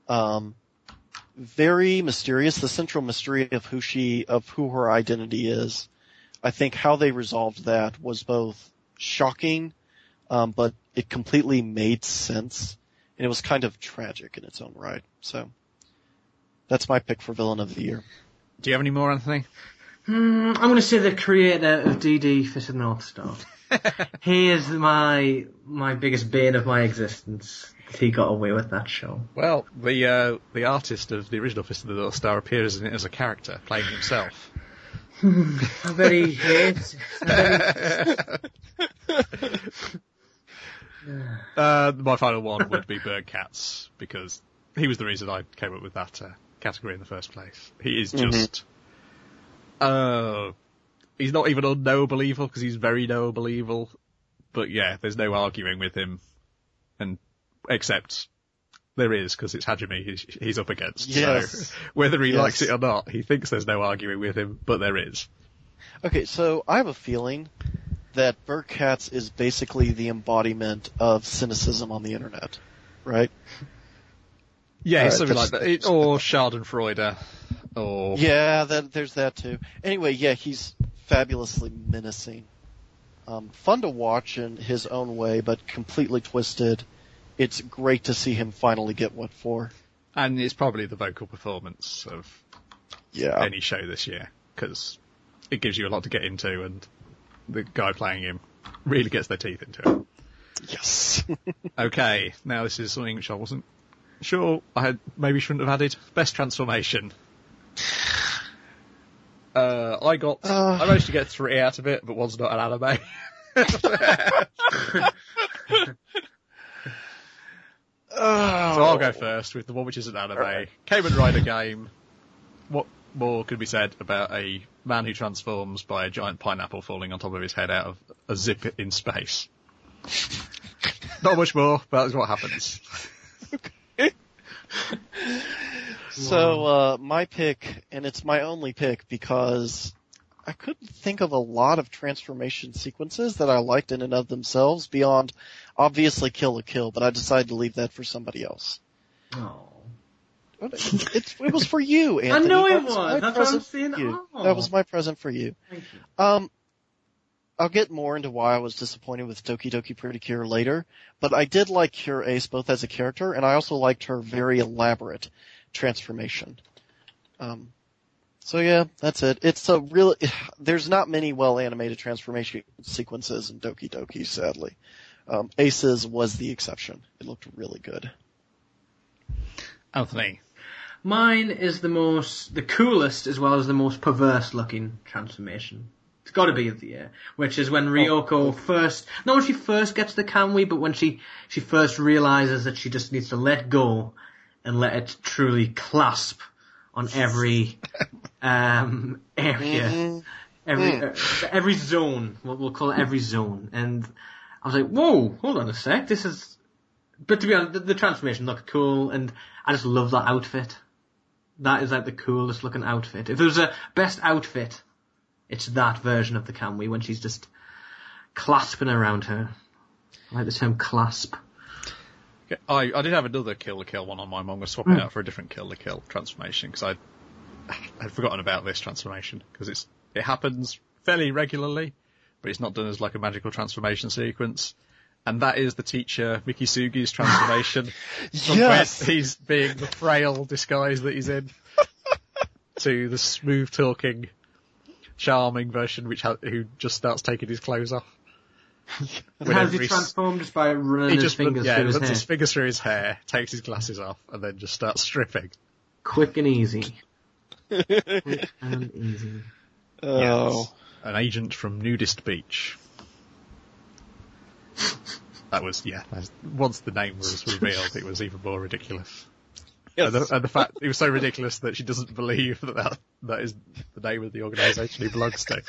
very mysterious, the central mystery of who her identity is. I think how they resolved that was both shocking, but it completely made sense, and it was kind of tragic in its own right. So, that's my pick for villain of the year. Do you have any more, Anthony? I'm going to say the creator of DD Fist of the North Star. He is my biggest bane of my existence. He got away with that show. Well, the artist of the original Fist of the North Star appears in it as a character, playing himself. I bet he hates. My final one would be Burke Katz, because he was the reason I came up with that category in the first place. He is just... he's not even unknowable evil, because he's very knowable evil. But yeah, there's no arguing with him. And except there is, because it's Hajime he's up against. Yes. So whether he likes it or not, he thinks there's no arguing with him, but there is. Okay, so I have a feeling that Burke Katz is basically the embodiment of cynicism on the internet, right? Yeah, something like that. Or Schadenfreude. Or... Yeah, there's that too. Anyway, yeah, he's fabulously menacing. Fun to watch in his own way, but completely twisted. It's great to see him finally get what for. And it's probably the vocal performance of any show this year, because it gives you a lot to get into, and the guy playing him really gets their teeth into it. Yes. Okay, now this is something which I wasn't sure maybe shouldn't have added. Best transformation. I managed to get 3 out of it, but one's not an anime. So I'll go first with the one which is an anime. Right. Kamen Rider game. What more could be said about a man who transforms by a giant pineapple falling on top of his head out of a zip in space? Not much more, but that's what happens. So, my pick, and it's my only pick because I couldn't think of a lot of transformation sequences that I liked in and of themselves beyond obviously Kill la Kill, but I decided to leave that for somebody else. Oh. It was for you, Anthony. I know it was. That's what I'm saying. Oh. That was my present for you. Thank you. I'll get more into why I was disappointed with Doki Doki Pretty Cure later, but I did like Cure Ace both as a character, and I also liked her very elaborate transformation. So yeah, that's it. It's there's not many well-animated transformation sequences in Doki Doki, sadly. Ace's was the exception. It looked really good. Anthony. Mine is the coolest as well as the most perverse looking transformation. It's gotta be of the year. Which is when Ryoko not when she first gets the Kamui, but when she first realizes that she just needs to let go and let it truly clasp on every area, every zone. What we'll call it every zone. And I was like, whoa, hold on a sec. But to be honest, the transformation looked cool, and I just love that outfit. That is like the coolest looking outfit. If there was a best outfit, it's that version of the Kamui when she's just clasping around her. I like the term clasp. Okay, I did have another Kill la Kill one on my mind. I'm going to swap it out for a different Kill la Kill transformation, because I'd forgotten about this transformation, because it happens fairly regularly, but it's not done as like a magical transformation sequence. And that is the teacher Mikisugi's transformation. Yes! From he's being the frail disguise that he's in to the smooth talking, charming version who just starts taking his clothes off. And how does he transform? Just by running his fingers through his hair? His fingers through his hair, takes his glasses off, and then just starts stripping. Quick and easy. Quick and easy. Oh. Yes. An agent from Nudist Beach. That was, once the name was revealed, it was even more ridiculous. Yes. And the fact, it was so ridiculous that she doesn't believe that is the name of the organisation he belongs to.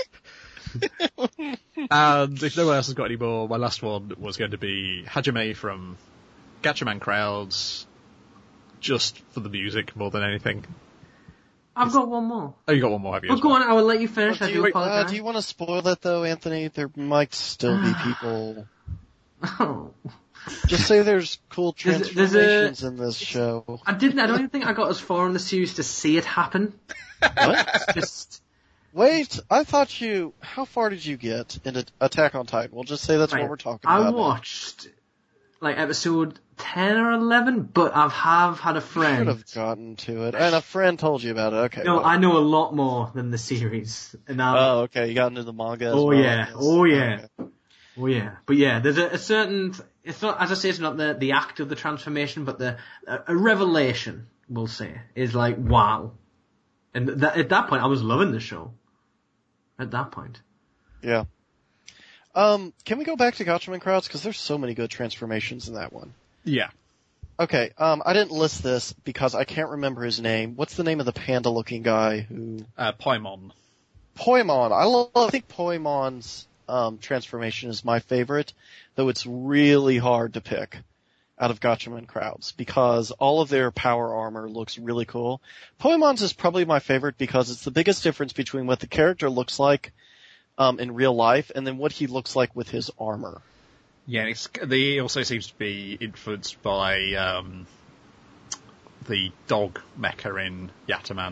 And if no one else has got any more, my last one was going to be Hajime from Gatchaman Crowds, just for the music more than anything. I've got one more. Oh, you got one more, have you? Well, go on, I will let you finish. I do apologize. Do you want to spoil that, though, Anthony? There might still be people... Oh. Just say there's cool transformations in this show. I don't even think I got as far in the series to see it happen. What? Just... Wait, I thought you... How far did you get in Attack on Titan? We'll just say that's what we're talking about. I watched, episode 10 or 11, but I have had a friend... Should have gotten to it. And a friend told you about it, okay. No, I know a lot more than the series. And oh, okay, you got into the manga as well. Oh, yeah. Okay. Oh, yeah. But yeah, there's a certain... It's not, as I say, it's not the act of the transformation, but a revelation, we'll say, is like, wow. And at that point, I was loving the show. At that point. Yeah. Can we go back to Gatchaman Crowds? Because there's so many good transformations in that one. Yeah. Okay, I didn't list this because I can't remember his name. What's the name of the panda-looking guy who... Paimon. Paimon. I think Paimon's transformation is my favorite, though it's really hard to pick out of Gatchaman Crowds because all of their power armor looks really cool. Paimon's is probably my favorite because it's the biggest difference between what the character looks like in real life and then what he looks like with his armor. Yeah, he also seems to be influenced by the dog mecha in Yataman.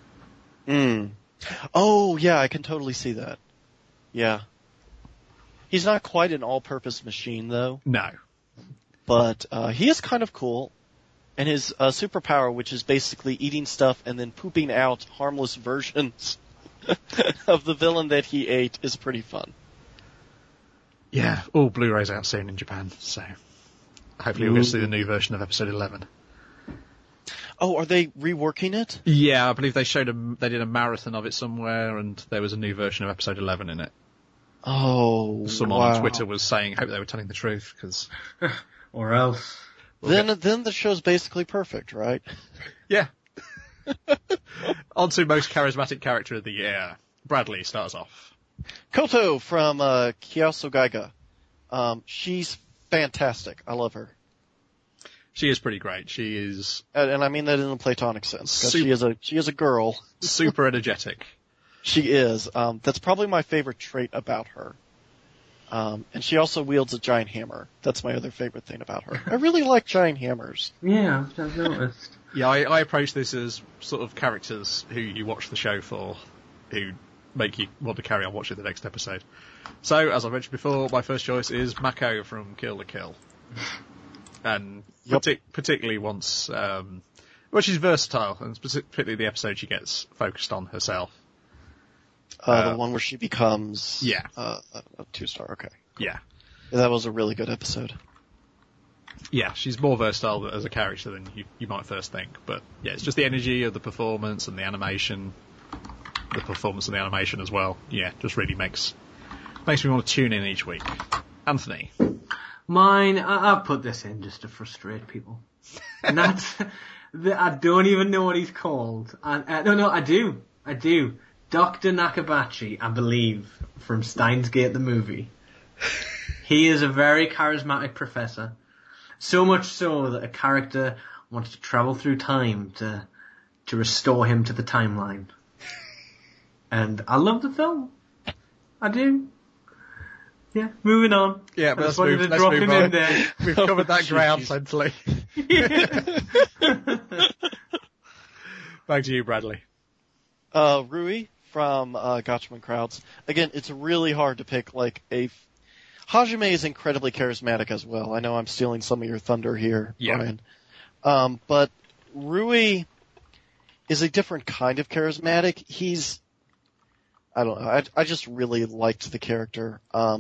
Oh, yeah, I can totally see that. Yeah. He's not quite an all-purpose machine, though. No. But he is kind of cool. And his superpower, which is basically eating stuff and then pooping out harmless versions of the villain that he ate, is pretty fun. Yeah, all Blu-rays out soon in Japan, so hopefully we'll get to see the new version of episode 11. Oh, are they reworking it? Yeah, I believe they did a marathon of it somewhere, and there was a new version of episode 11 in it. Oh, Someone on Twitter was saying, hope they were telling the truth, because... or else. Then the show's basically perfect, right? Yeah. On to most charismatic character of the year. Bradley starts off. Koto from Kyoso Gaiga. She's fantastic. I love her. She is pretty great. She is... And I mean that in a platonic sense, because she is a girl. Super energetic. She is. That's probably my favorite trait about her. And she also wields a giant hammer. That's my other favorite thing about her. I really like giant hammers. Yeah, I've noticed. Yeah, I approach this as sort of characters who you watch the show for, who make you want to carry on watching the next episode. So, as I mentioned before, my first choice is Mako from Kill la Kill. And particularly once... well, she's versatile, and particularly the episode she gets focused on herself. The one where she becomes... Yeah. A 2-star, okay. Yeah. That was a really good episode. Yeah, she's more versatile as a character than you might first think. But, yeah, it's just the energy of the performance and the animation. The performance and the animation as well. Yeah, just really makes me want to tune in each week. Anthony. Mine, I've put this in just to frustrate people. And that's... I don't even know what he's called. No, I do. Dr. Nakabachi, I believe, from Steins Gate the movie. He is a very charismatic professor. So much so that a character wants to travel through time to restore him to the timeline. And I love the film. I do. Yeah, moving on. Yeah, but let's move on. We've covered that ground plentifully. Back to you, Bradley. Rui from Gatchaman Crowds. Again, it's really hard to pick Hajime is incredibly charismatic as well. I know I'm stealing some of your thunder here, Brian. But Rui is a different kind of charismatic. I don't know. I just really liked the character.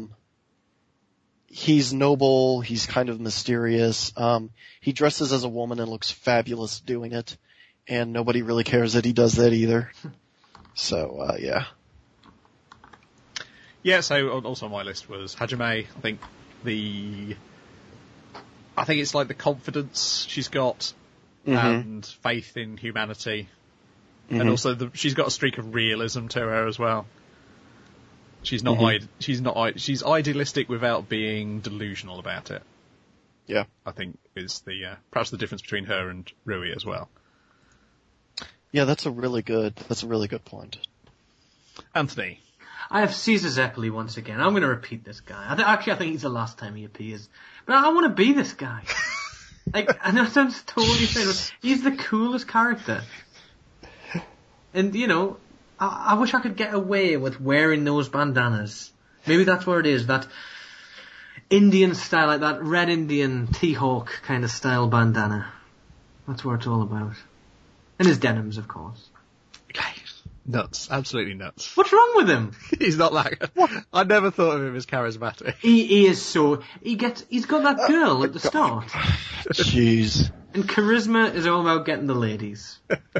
He's noble. He's kind of mysterious. He dresses as a woman and looks fabulous doing it. And nobody really cares that he does that either. So, yeah. Yeah, so also on my list was Hajime. I think it's like the confidence she's got and faith in humanity. Mm-hmm. And also she's got a streak of realism to her as well. She's not she's idealistic without being delusional about it. Yeah. I think is the perhaps the difference between her and Rui as well. Yeah, that's a really good point. Anthony. I have Caesar Zeppeli once again. I'm going to repeat this guy. I think he's the last time he appears. But I want to be this guy. Like, I know it sounds totally insane, but he's the coolest character. And, you know, I wish I could get away with wearing those bandanas. Maybe that's what it is, that Indian style, like that Red Indian T-Hawk kind of style bandana. That's what it's all about. And his denims, of course. Nuts. Absolutely nuts. What's wrong with him? He's not like... I never thought of him as charismatic. He is so... He's got that girl at the start. Jeez. And charisma is all about getting the ladies.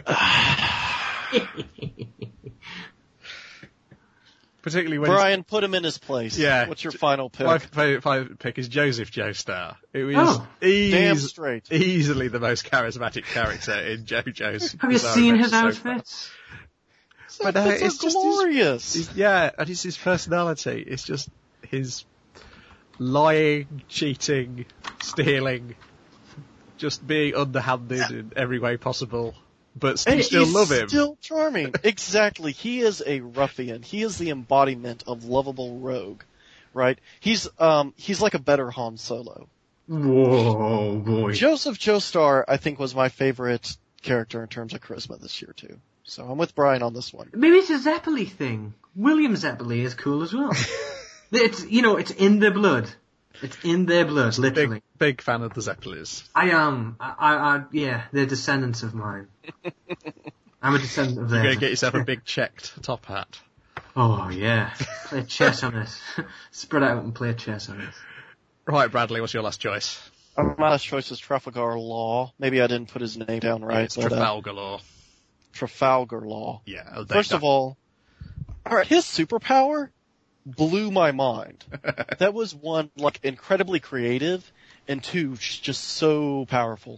Particularly when Brian, put him in his place. Yeah. What's your final pick? my favourite pick is Joseph Joestar, who is damn straight. easily the most charismatic character in JoJo's. Have you Bizarre seen his Adventure so far. outfits? But It's just glorious. and it's his personality. It's just his lying, cheating, stealing, just being underhanded in every way possible. But you still love him. Still charming. Exactly. He is a ruffian. He is the embodiment of lovable rogue, right? He's like a better Han Solo. Whoa, boy. Joseph Joestar, I think, was my favorite character in terms of charisma this year too. So I'm with Brian on this one. Maybe it's a Zeppeli thing. William Zeppeli is cool as well. It's in their blood. It's in their blood, literally. Big fan of the Zeppelis. I am. Yeah, they're descendants of mine. I'm a descendant of theirs. You're going to get yourself a big checked top hat. Oh, yeah. Play chess on it. Spread out and play chess on it. Right, Bradley, what's your last choice? My last choice is Trafalgar Law. Maybe I didn't put his name down right. It's Trafalgar Law. Trafalgar Law. Yeah. First of all, alright, his superpower blew my mind. That was one, like, incredibly creative, and two, just so powerful.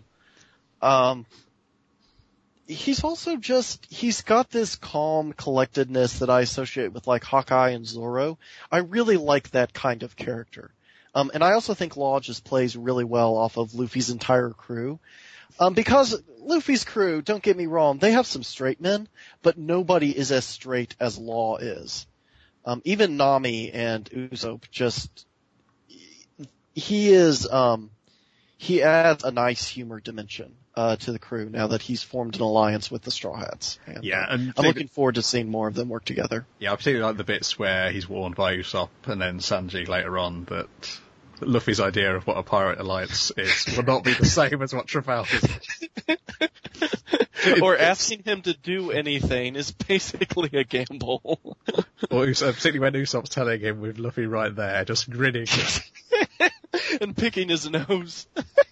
He's also he's got this calm collectedness that I associate with, like, Hawkeye and Zorro. I really like that kind of character. And I also think Law just plays really well off of Luffy's entire crew. Because Luffy's crew, don't get me wrong, they have some straight men, but nobody is as straight as Law is. Even Nami and Usopp he adds a nice humor dimension, to the crew now that he's formed an alliance with the Straw Hats. And, and I'm looking forward to seeing more of them work together. Yeah, I particularly like the bits where he's warned by Usopp and then Sanji later on that Luffy's idea of what a pirate alliance is will not be the same as what Trafalgar's is. Or asking him to do anything is basically a gamble. Or particularly when Usopp's telling him with Luffy right there, just grinning. And picking his nose.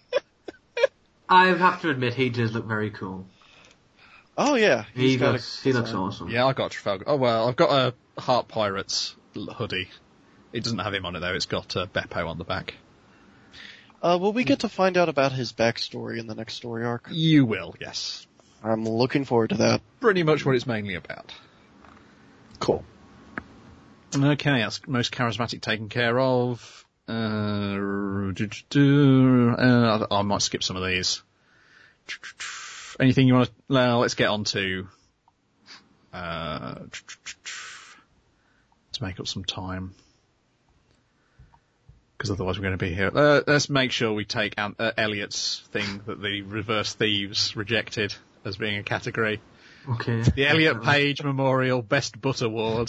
I have to admit, he does look very cool. Oh yeah. He looks awesome. Yeah, I got Trafalgar. Oh well, I've got a Heart Pirates hoodie. It doesn't have him on it though, it's got Beppo on the back. Will we get to find out about his backstory in the next story arc? You will, yes. I'm looking forward to that. Pretty much what it's mainly about. Cool. Okay, that's most charismatic taken care of. I might skip some of these. Anything you want to... Well, let's get on to make up some time. Because otherwise we're going to be here. Let's make sure we take Elliot's thing that the Reverse Thieves rejected as being a category. Okay. The Elliot Page Memorial Best Butt Award.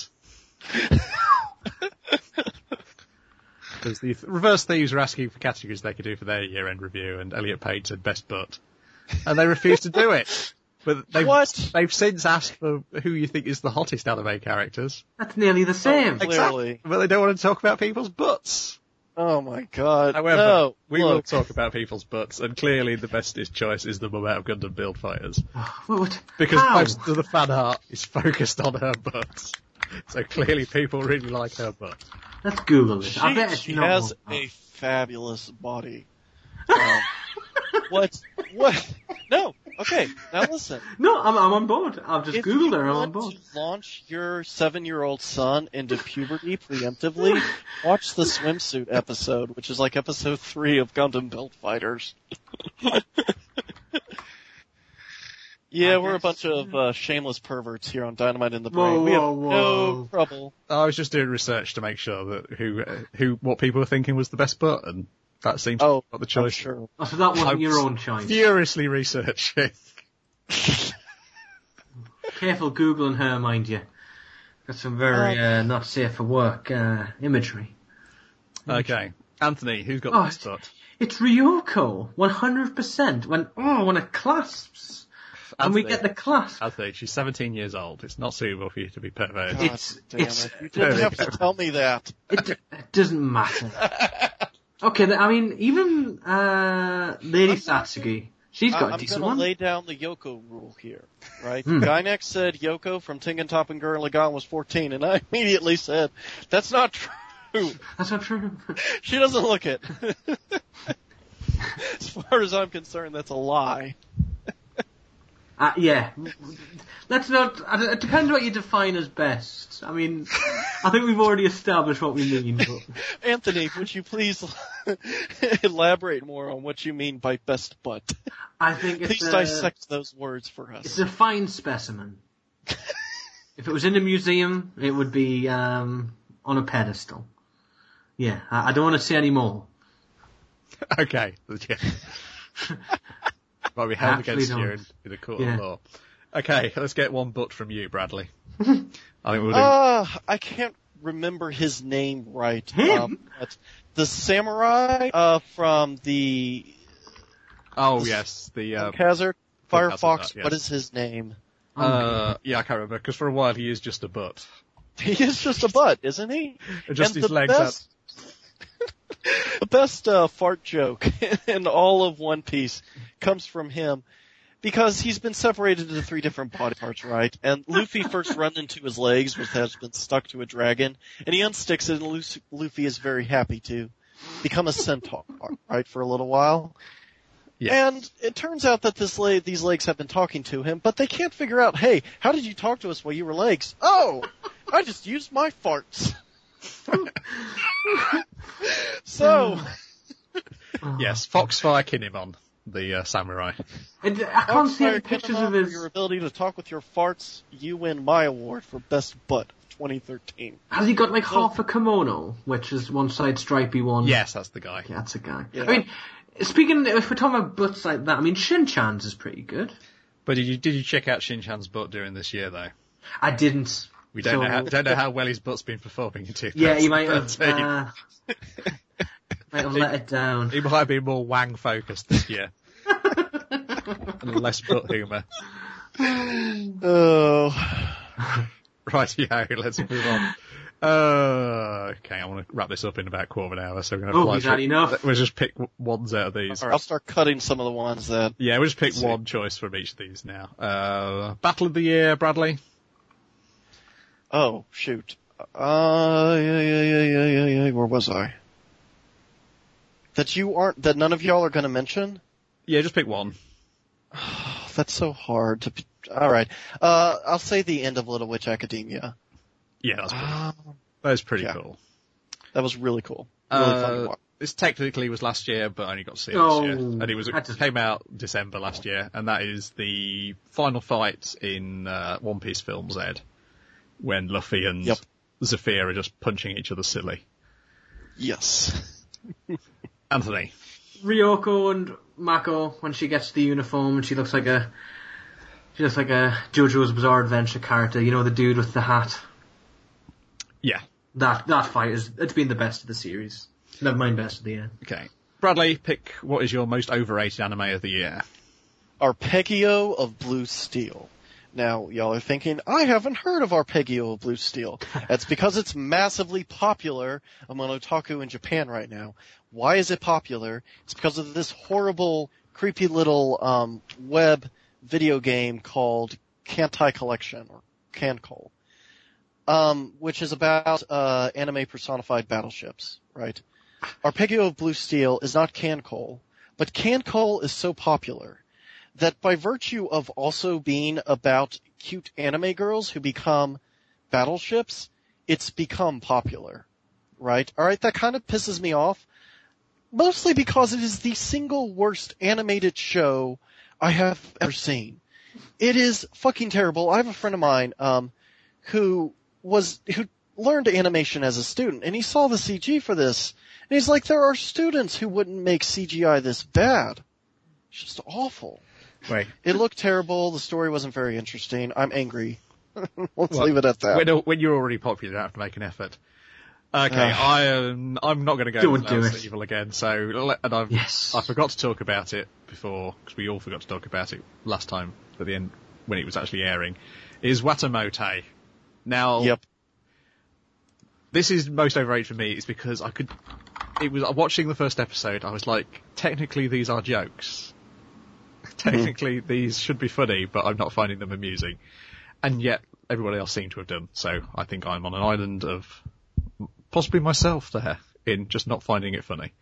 Because the Reverse Thieves were asking for categories they could do for their year-end review, and Elliot Page said Best Butt. And they refused to do it. But they've since asked for who you think is the hottest anime characters. That's nearly the same. Clearly. But they don't want to talk about people's butts. Oh my god. However, we will talk about people's butts, and clearly the bestest choice is the Mobile Gundam Build Fighters. What? Because How? most of the fan art is focused on her butt. So clearly people really like her butt. Let's Google it. I bet it's She not. has a fabulous body. What? No. Okay, now listen. No, I'm on board. I've just If Googled you her. I'm on want board. to launch your 7-year-old son into puberty preemptively, watch the swimsuit episode, which is like episode 3 of Gundam Build Fighters. Yeah, we're a bunch of shameless perverts here on Dynamite in the Brain. We have no trouble. I was just doing research to make sure that what people were thinking was the best butt, and that seems to be the choice. Sure. Oh, so that wasn't your own choice. Furiously researching. Careful Googling her, mind you. Got some very not safe for work imagery. Okay, Anthony, who's got the best butt? It's Ryoko, 100%. When it clasps. And we get the clasp. Anthony, she's 17 years old. It's not suitable for you to be perverted. You didn't have to tell me that. It doesn't matter. Okay, I mean, even Lady Satsuki, she's got a decent one. I'm going to lay down the Yoko rule here, right? Gynex said Yoko from Tengen Toppan Gurren Lagann was 14, and I immediately said, that's not true. That's not true. She doesn't look it. As far as I'm concerned, that's a lie. Yeah. Let's not, it depends what you define as best. I mean, I think we've already established what we mean. But... Anthony, would you please elaborate more on what you mean by best butt? I think it's please dissect those words for us. It's a fine specimen. If it was in a museum, it would be, on a pedestal. Yeah, I don't want to say any more. Okay. Yeah. Well, we held against you in a court of law. Okay, let's get one butt from you, Bradley. I think we'll do... I can't remember his name right. Him? The samurai from the... Oh, yes. The Hazard, Firefox, yes. What is his name? Yeah, I can't remember, because for a while he is just a butt. He is just a butt, isn't he? Just his legs up. The best fart joke in all of One Piece comes from him because he's been separated into 3 different body parts, right? And Luffy first runs into his legs, which has been stuck to a dragon, and he unsticks it, and Luffy is very happy to become a centaur, right, for a little while. Yeah. And it turns out that these legs have been talking to him, but they can't figure out, hey, how did you talk to us while you were legs? Oh, I just used my farts. So, yes, Foxfire Kinemon, the samurai. And I can't see any pictures of his... your ability to talk with your farts, you win my award for best butt 2013. Has he got like half a kimono, which is one side stripy one? Yes, that's the guy. Yeah, that's the guy. Yeah. I mean, if we're talking about butts like that, I mean, Shin-chan's is pretty good. But did you check out Shin-chan's butt during this year, though? I didn't. We don't know how well his butt's been performing in 2013. Yeah, he might have... might have let it down. He might have been more Wang focused this year. And less butt humour. Oh. Right, yeah, let's move on. Okay, I want to wrap this up in about a quarter of an hour, so we're going to is that enough? We'll just pick ones out of these. All right, I'll start cutting some of the ones that... Yeah, we'll just pick one choice from each of these now. Battle of the Year, Bradley? Oh, shoot. Yeah. Where was I? That none of y'all are gonna mention? Yeah, just pick one. That's so hard to... Alright. I'll say the end of Little Witch Academia. Yeah, that's cool. That was pretty cool. That was really cool. Really fun to watch. This technically was last year, but I only got to see it this year. And it came out December last year, and that is the final fight in One Piece Film Z, when Luffy and Zafir are just punching each other silly. Yes. Anthony. Ryoko and Mako, when she gets the uniform and she looks like a JoJo's Bizarre Adventure character, you know, the dude with the hat. Yeah. That fight it's been the best of the series. Never mind best of the year. Okay. Bradley, pick what is your most overrated anime of the year. Arpeggio of Blue Steel. Now, y'all are thinking, I haven't heard of Arpeggio of Blue Steel. That's because it's massively popular among otaku in Japan right now. Why is it popular? It's because of this horrible, creepy little web video game called Kantai Collection, or Kankol, which is about anime personified battleships, right? Arpeggio of Blue Steel is not Kankol, but Kankol is so popular that by virtue of also being about cute anime girls who become battleships, it's become popular. Right? Alright, that kind of pisses me off. Mostly because it is the single worst animated show I have ever seen. It is fucking terrible. I have a friend of mine, who learned animation as a student, and he saw the CG for this, and he's like, there are students who wouldn't make CGI this bad. It's just awful. Wait. It looked terrible, the story wasn't very interesting, I'm angry. Let's leave it at that. When you're already popular, you don't have to make an effort. Okay, I'm not going to go into Flowers of Evil again, I forgot to talk about it before, because we all forgot to talk about it last time, at the end, when it was actually airing, is Watamote. Now, yep. This is most overrated for me, is because watching the first episode, I was like, technically these are jokes. Technically these should be funny, but I'm not finding them amusing. And yet, everybody else seemed to have done, so I think I'm on an island of possibly myself there, in just not finding it funny.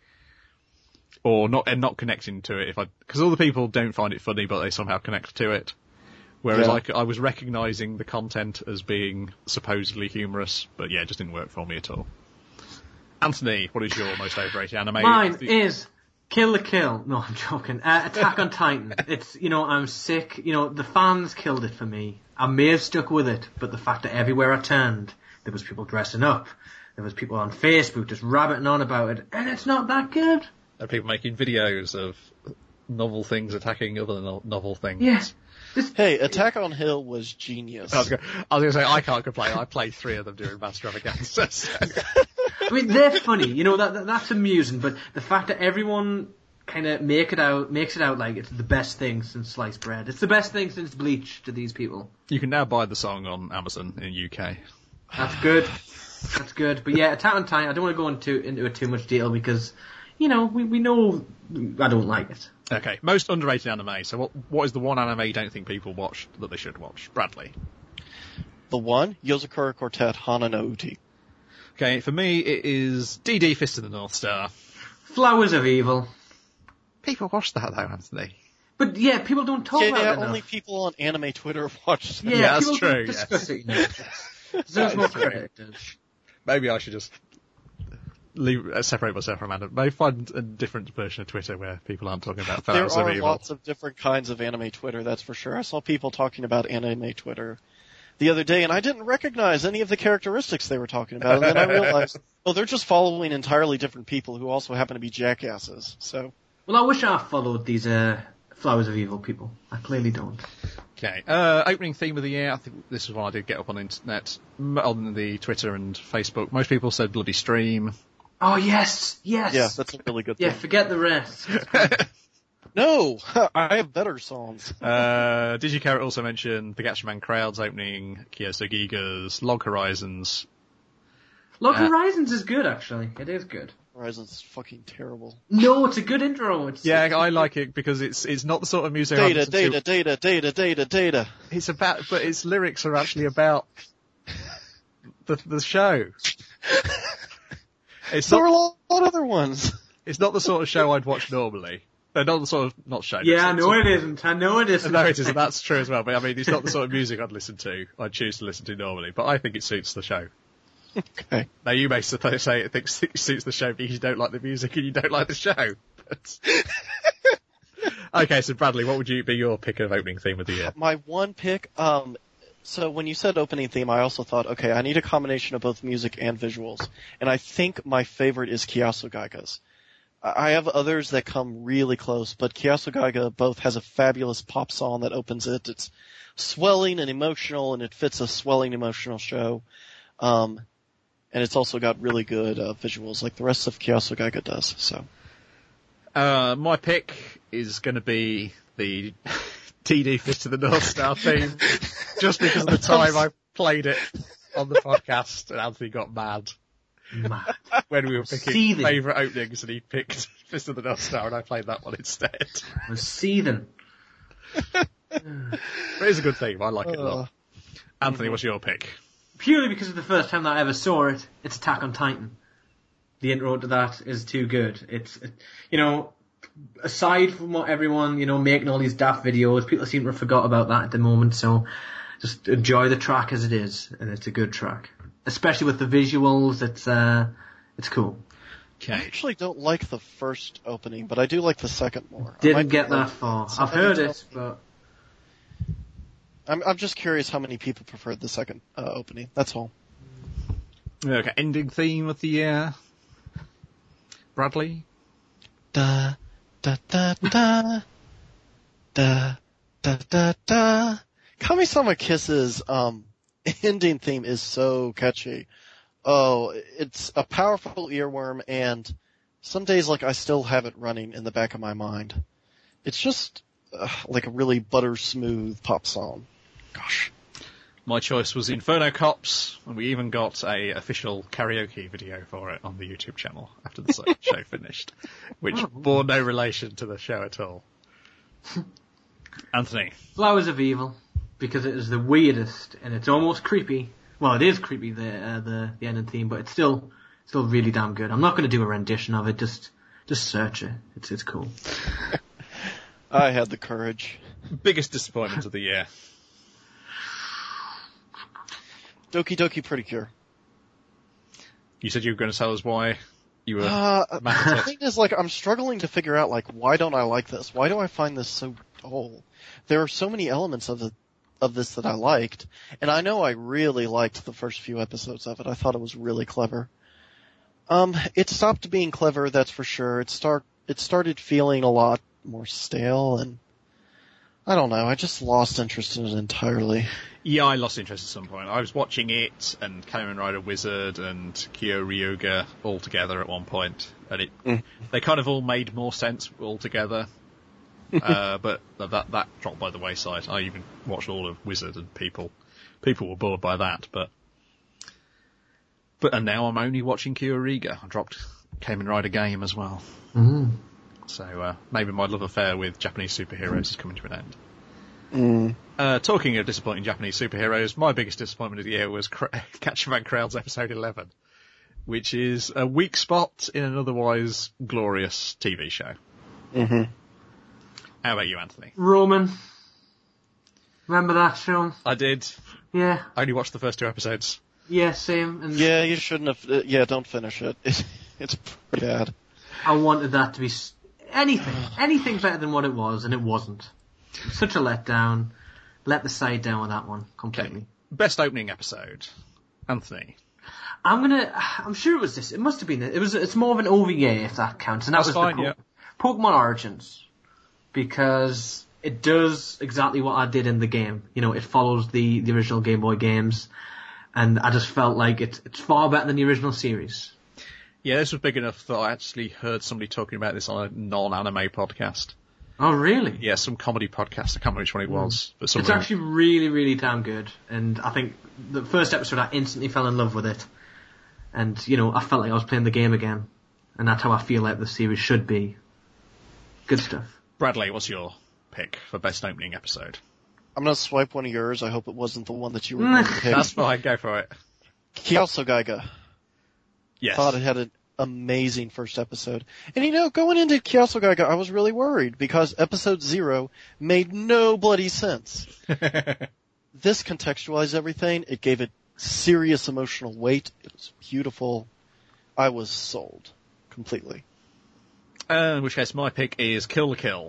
Or not connecting to it, because all the people don't find it funny, but they somehow connect to it. Whereas I was recognising the content as being supposedly humorous, but yeah, it just didn't work for me at all. Anthony, what is your most overrated anime? Mine is Kill la Kill. No, I'm joking. Attack on Titan. It's, I'm sick. The fans killed it for me. I may have stuck with it, but the fact that everywhere I turned, there was people dressing up. There was people on Facebook just rabbiting on about it, and it's not that good. There are people making videos of novel things attacking other novel things. Yes. Hey, Attack on Hill was genius. I was going to say, I can't complain. I played 3 of them during Masteravaganza. So. I mean, they're funny. That's amusing, but the fact that everyone kind of makes it out like it's the best thing since sliced bread. It's the best thing since Bleach to these people. You can now buy the song on Amazon in the UK. That's good. That's good. But yeah, Attack on Titan, I don't want to go into it too much detail because, we know I don't like it. Okay, most underrated anime. So what is the one anime you don't think people watch that they should watch? Bradley. The one, Yozakura Quartet Hana no Uti. Okay, for me it is DD Fist of the North Star. Flowers of Evil. People watch that though, Anthony. But yeah, people don't talk about it enough. Only people on anime Twitter watch that. Yeah, that's true. Discuss it, There's more credit. Maybe I should just separate myself from Amanda. Maybe find a different version of Twitter where people aren't talking about Flowers of Evil. There are lots of different kinds of anime Twitter, that's for sure. I saw people talking about anime Twitter the other day, and I didn't recognize any of the characteristics they were talking about, and then I realized, they're just following entirely different people who also happen to be jackasses, so. Well, I wish I followed these, Flowers of Evil people. I clearly don't. Okay, opening theme of the year, I think this is one I did get up on the internet, on the Twitter and Facebook. Most people said Bloody Stream. Oh, yes! Yeah, that's a really good thing. Yeah, forget the rest. No! I have better songs. Did you care also mention the Gatchaman Crowd's opening, Kyoto Giga's Log Horizons? Log Horizons is good, actually. It is good. Horizons is fucking terrible. No, it's a good intro. I like it because it's not the sort of music Data. It's about, but its lyrics are actually about the show. There are a lot of other ones. It's not the sort of show I'd watch normally. Not the sort of, not show. Yeah, I know it isn't. No, it isn't. That's true as well. But I mean, it's not the sort of music I'd choose to listen to normally. But I think it suits the show. Okay. Now you may say it suits the show because you don't like the music and you don't like the show. But... Okay, so Bradley, what would be your pick of opening theme of the year? My one pick, so when you said opening theme, I also thought, okay, I need a combination of both music and visuals. And I think my favorite is Kiyasugaiga's. I have others that come really close, but Kiyasugaiga both has a fabulous pop song that opens it. It's swelling and emotional, and it fits a swelling emotional show. And it's also got really good visuals, like the rest of Kiyasugaiga does. So, my pick is going to be the DD Fist of the North Star theme, just because of the time I played it on the podcast, and Anthony got mad. When we were picking favourite openings, and he picked Fist of the North Star, and I played that one instead. I was seething. But it is a good theme. I like it a lot. Anthony, what's your pick? Purely because of the first time that I ever saw it, it's Attack on Titan. The intro to that is too good. aside from what everyone, making all these daft videos, people seem to have forgot about that at the moment, so just enjoy the track as it is, and it's a good track. Especially with the visuals, it's cool. I actually don't like the first opening, but I do like the second more. Didn't get that far. I've heard it, but... I'm just curious how many people preferred the second opening, that's all. Okay, ending theme of the year. Bradley? Da, da, da, da. Da, da, da, da. Kami-sama Kiss's ending theme is so catchy. Oh, it's a powerful earworm, and some days, I still have it running in the back of my mind. It's just like a really butter smooth pop song. Gosh. My choice was Inferno Cops, and we even got a official karaoke video for it on the YouTube channel after the show finished, which bore no relation to the show at all. Anthony. Flowers of Evil, because it is the weirdest, and it's almost creepy. Well, it is creepy, the ending theme, but it's still really damn good. I'm not going to do a rendition of it, just search it. It's cool. I had the courage. Biggest disappointment of the year. Doki Doki Pretty Cure. You said you were going to tell us why you were mad at it. The thing is, I'm struggling to figure out, why don't I like this? Why do I find this so dull? There are so many elements of this that I liked, and I know I really liked the first few episodes of it. I thought it was really clever. It stopped being clever, that's for sure. It started feeling a lot more stale, and I don't know, I just lost interest in it entirely. Yeah, I lost interest at some point. I was watching it and Kamen Rider Wizard and Kyo Ryuga all together at one point, and they kind of all made more sense all together. But that dropped by the wayside. I even watched all of Wizard, and people were bored by that. And now I'm only watching Kyo Ryuga. I dropped Kamen Rider Game as well. Mm. So maybe my love affair with Japanese superheroes is coming to an end. Mm. Talking of disappointing Japanese superheroes, my biggest disappointment of the year was Gatchaman Crowd's episode 11, which is a weak spot in an otherwise glorious TV show. Mm-hmm. How about you, Anthony? Roman. Remember that show? I did. Yeah. I only watched the first 2 episodes. Yeah, same. And yeah, you shouldn't have... don't finish it. It's pretty bad. I wanted that to be anything better than what it was, and it wasn't. Such a letdown. Let the side down with that one completely. Okay. Best opening episode, Anthony. I'm sure it was this. It must have been it. It's more of an OVA if that counts, and that That's was fine, the yeah. Pokemon Origins, because it does exactly what I did in the game. It follows the original Game Boy games, and I just felt like it's far better than the original series. Yeah, this was big enough that I actually heard somebody talking about this on a non-anime podcast. Oh, really? Yeah, some comedy podcast. I can't remember which one it was. But it's actually really, really damn good. And I think the first episode, I instantly fell in love with it. And, I felt like I was playing the game again. And that's how I feel like the series should be. Good stuff. Bradley, what's your pick for best opening episode? I'm going to swipe one of yours. I hope it wasn't the one that you were going to pick. That's fine, go for it. Kyoso Gaiga. Yes. Thought it had an amazing first episode. And going into Kyoso Gaiga, I was really worried because episode 0 made no bloody sense. This contextualized everything. It gave it serious emotional weight. It was beautiful. I was sold completely. In which case, my pick is Kill la Kill.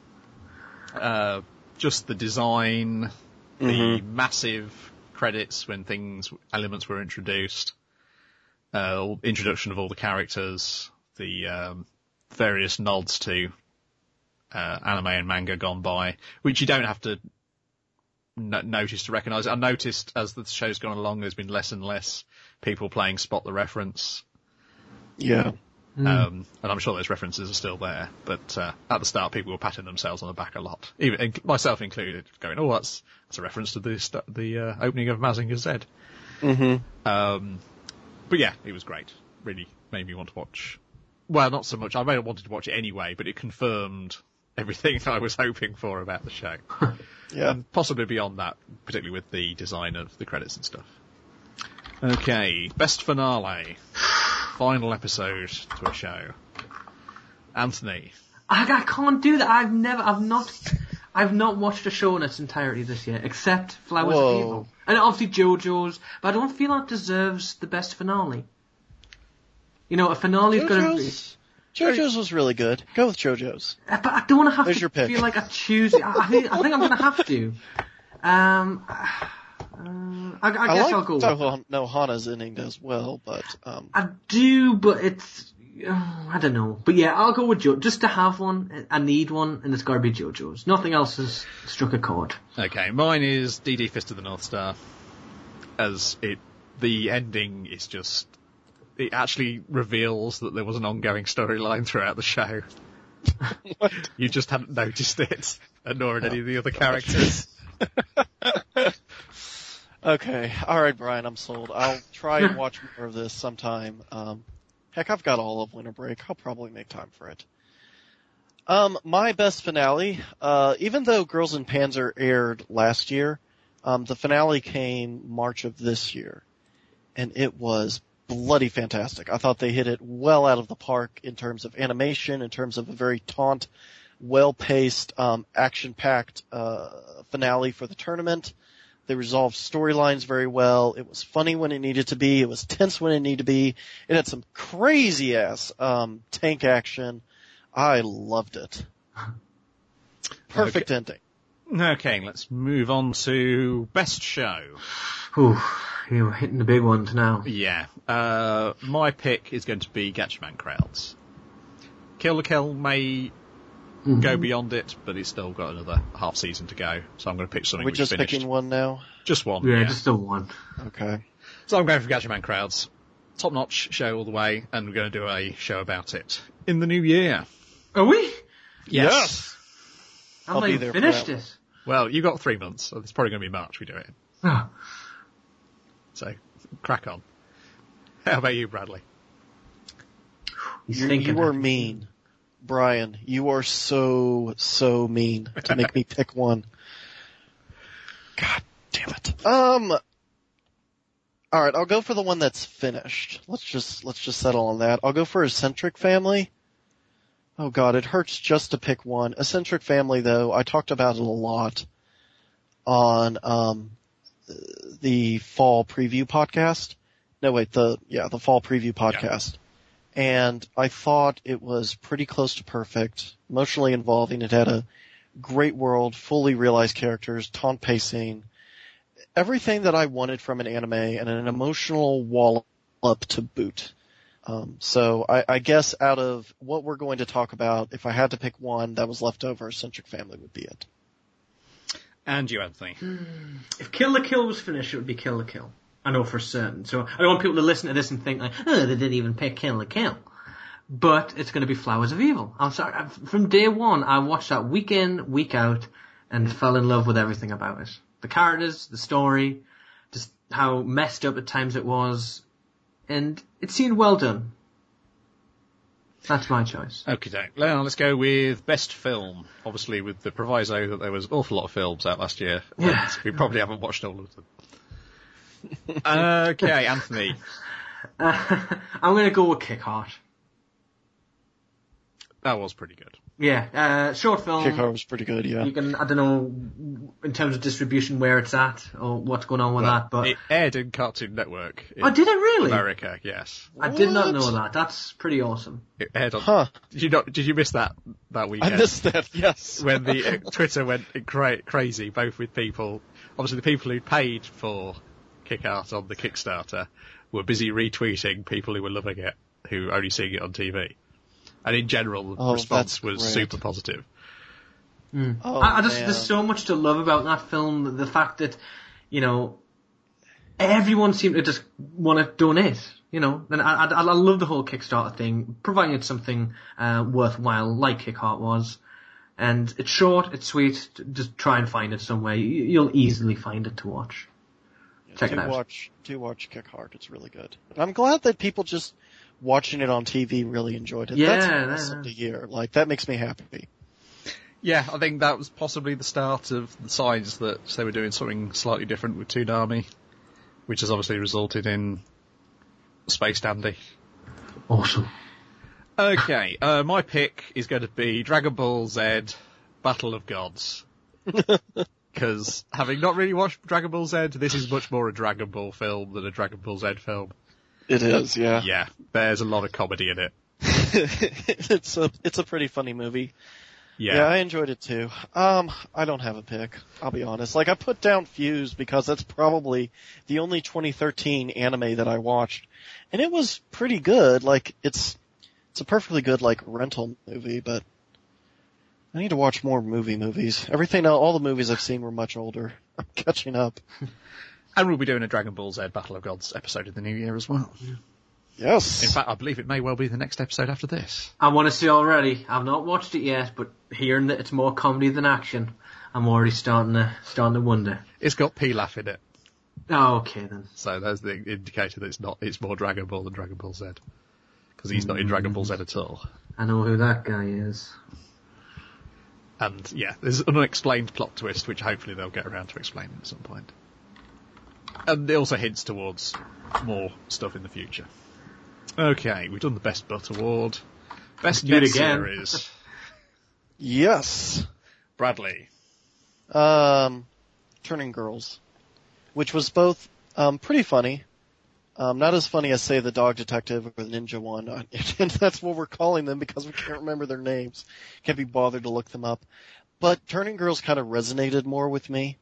Just the design, the massive credits when elements were introduced. Introduction of all the characters, the various nods to anime and manga gone by, which you don't have to notice to recognise. I noticed as the show's gone along, there's been less and less people playing Spot the Reference. Yeah. And I'm sure those references are still there, but at the start people were patting themselves on the back a lot, even myself included, going, "Oh, that's a reference to the opening of Mazinger Z." Mm-hmm. But yeah, it was great. Really made me want to watch. Well, not so much. I may have wanted to watch it anyway, but it confirmed everything that I was hoping for about the show. Yeah. And possibly beyond that, particularly with the design of the credits and stuff. Okay, best finale. Final episode to a show. Anthony. I can't do that. I've not watched a show in its entirety this year, except Flowers of Evil. And obviously JoJo's, but I don't feel that deserves the best finale. You know, a finale's gonna be... JoJo's was really good. Go with JoJo's. But I don't want to have There's to your pick. feel like I choose it. I think I'm gonna have to. I guess I'll go with like no Hana's ending as well, but I do, but it's... I don't know. But yeah, I'll go with JoJo. Just to have one, I need one, and it's gotta be JoJo's. Nothing else has struck a chord. Okay, mine is DD Fist of the North Star. The ending is just... It actually reveals that there was an ongoing storyline throughout the show. You just hadn't noticed it, nor in any of the other characters. Okay, alright Brian, I'm sold. I'll try and watch more of this sometime. Heck, I've got all of Winter Break. I'll probably make time for it. My best finale, even though Girls in Panzer aired last year, the finale came March of this year. And it was bloody fantastic. I thought they hit it well out of the park in terms of animation, in terms of a very taut, well-paced, action-packed finale for the tournament. They resolved storylines very well. It was funny when it needed to be. It was tense when it needed to be. It had some crazy-ass tank action. I loved it. Perfect ending. Okay, let's move on to Best Show. Ooh, you're hitting the big ones now. Yeah. My pick is going to be Gatchaman Crowds. Kill la Kill may go beyond it, but it's still got another half season to go, so I'm going to pick something We're which just finished. picking one now? Just one. Yeah, just the one. Okay. So I'm going for Gatchaman Crowds. Top-notch show all the way, and we're going to do a show about it in the new year. Are we? Yes. I've I'll not be even there for finished that it. Well, you got 3 months, so it's probably going to be March we do it. Oh. So, crack on. How about you, Bradley? He's You thinking. are mean. Brian, you are so mean to make me pick one. God damn it. Alright, I'll go for the one that's finished. Let's just settle on that. I'll go for Eccentric Family. Oh god, it hurts just to pick one. Eccentric Family though, I talked about it a lot on, the fall preview podcast. No wait, the fall preview podcast. Yeah. And I thought it was pretty close to perfect, emotionally involving. It had a great world, fully realized characters, taunt pacing, everything that I wanted from an anime, and an emotional wallop to boot. So I guess out of what we're going to talk about, if I had to pick one that was left over, Eccentric Family would be it. And you, Anthony? If Kill la Kill was finished, it would be Kill la Kill. I know for certain. So I don't want people to listen to this and think like, oh, they didn't even pick Kill la Kill. But it's going to be Flowers of Evil. I'm sorry. From day one, I watched that week in, week out, and fell in love with everything about it. The characters, the story, just how messed up at times it was, and it seemed well done. That's my choice. Okay, now let's go with Best Film. Obviously with the proviso that there was an awful lot of films out last year. Yeah. We probably haven't watched all of them. Okay, Anthony. I'm going to go with Kick Heart. That was pretty good. Yeah, short film. Kick Heart was pretty good, yeah. You can, I don't know, in terms of distribution, where it's at, or what's going on with that, but... It aired in Cartoon Network. Oh, did it really? America, yes. I did not know that. That's pretty awesome. It aired on... Huh. Did you miss that weekend? I missed that, yes. When the Twitter went crazy, both with people... Obviously the people who paid for Kick Heart on the Kickstarter were busy retweeting people who were loving it, who were only seeing it on TV. And in general, the response was super positive. Mm. Oh, there's so much to love about that film. The fact that, you know, everyone seemed to just want to donate, you know. And I love the whole Kickstarter thing, providing it's something worthwhile, like Kick Heart was. And it's short, it's sweet. Just try and find it somewhere. You'll easily find it to watch. Check it out. Do watch Kick Heart. It's really good. I'm glad that people just watching it on TV really enjoyed it. Yeah, that's awesome to hear. Like, that makes me happy. Yeah, I think that was possibly the start of the signs that they were doing something slightly different with Toonami, which has obviously resulted in Space Dandy. Awesome. Okay, my pick is going to be Dragon Ball Z Battle of Gods. Because having not really watched Dragon Ball Z, this is much more a Dragon Ball film than a Dragon Ball Z film. It is, yeah. Yeah, there's a lot of comedy in it. It's a pretty funny movie. Yeah, I enjoyed it too. I don't have a pick, I'll be honest. Like, I put down Fuse because that's probably the only 2013 anime that I watched. And it was pretty good. Like, it's a perfectly good, like, rental movie, but I need to watch more movies. All the movies I've seen were much older. I'm catching up. And we'll be doing a Dragon Ball Z Battle of Gods episode in the new year as well. Yes. In fact, I believe it may well be the next episode after this. I want to see already. I've not watched it yet, but hearing that it's more comedy than action, I'm already starting to wonder. It's got Pilaf in it. Oh, okay then. So there's the indicator that it's more Dragon Ball than Dragon Ball Z. Because he's not in Dragon Ball Z at all. I know who that guy is. And yeah, there's an unexplained plot twist, which hopefully they'll get around to explaining at some point. And it also hints towards more stuff in the future. Okay, we've done the Best Butt Award. Best Net Series. Yes. Bradley. Turning Girls. Which was both pretty funny. Not as funny as, say, the Dog Detective or the Ninja one. And that's what we're calling them because we can't remember their names. Can't be bothered to look them up. But Turning Girls kind of resonated more with me.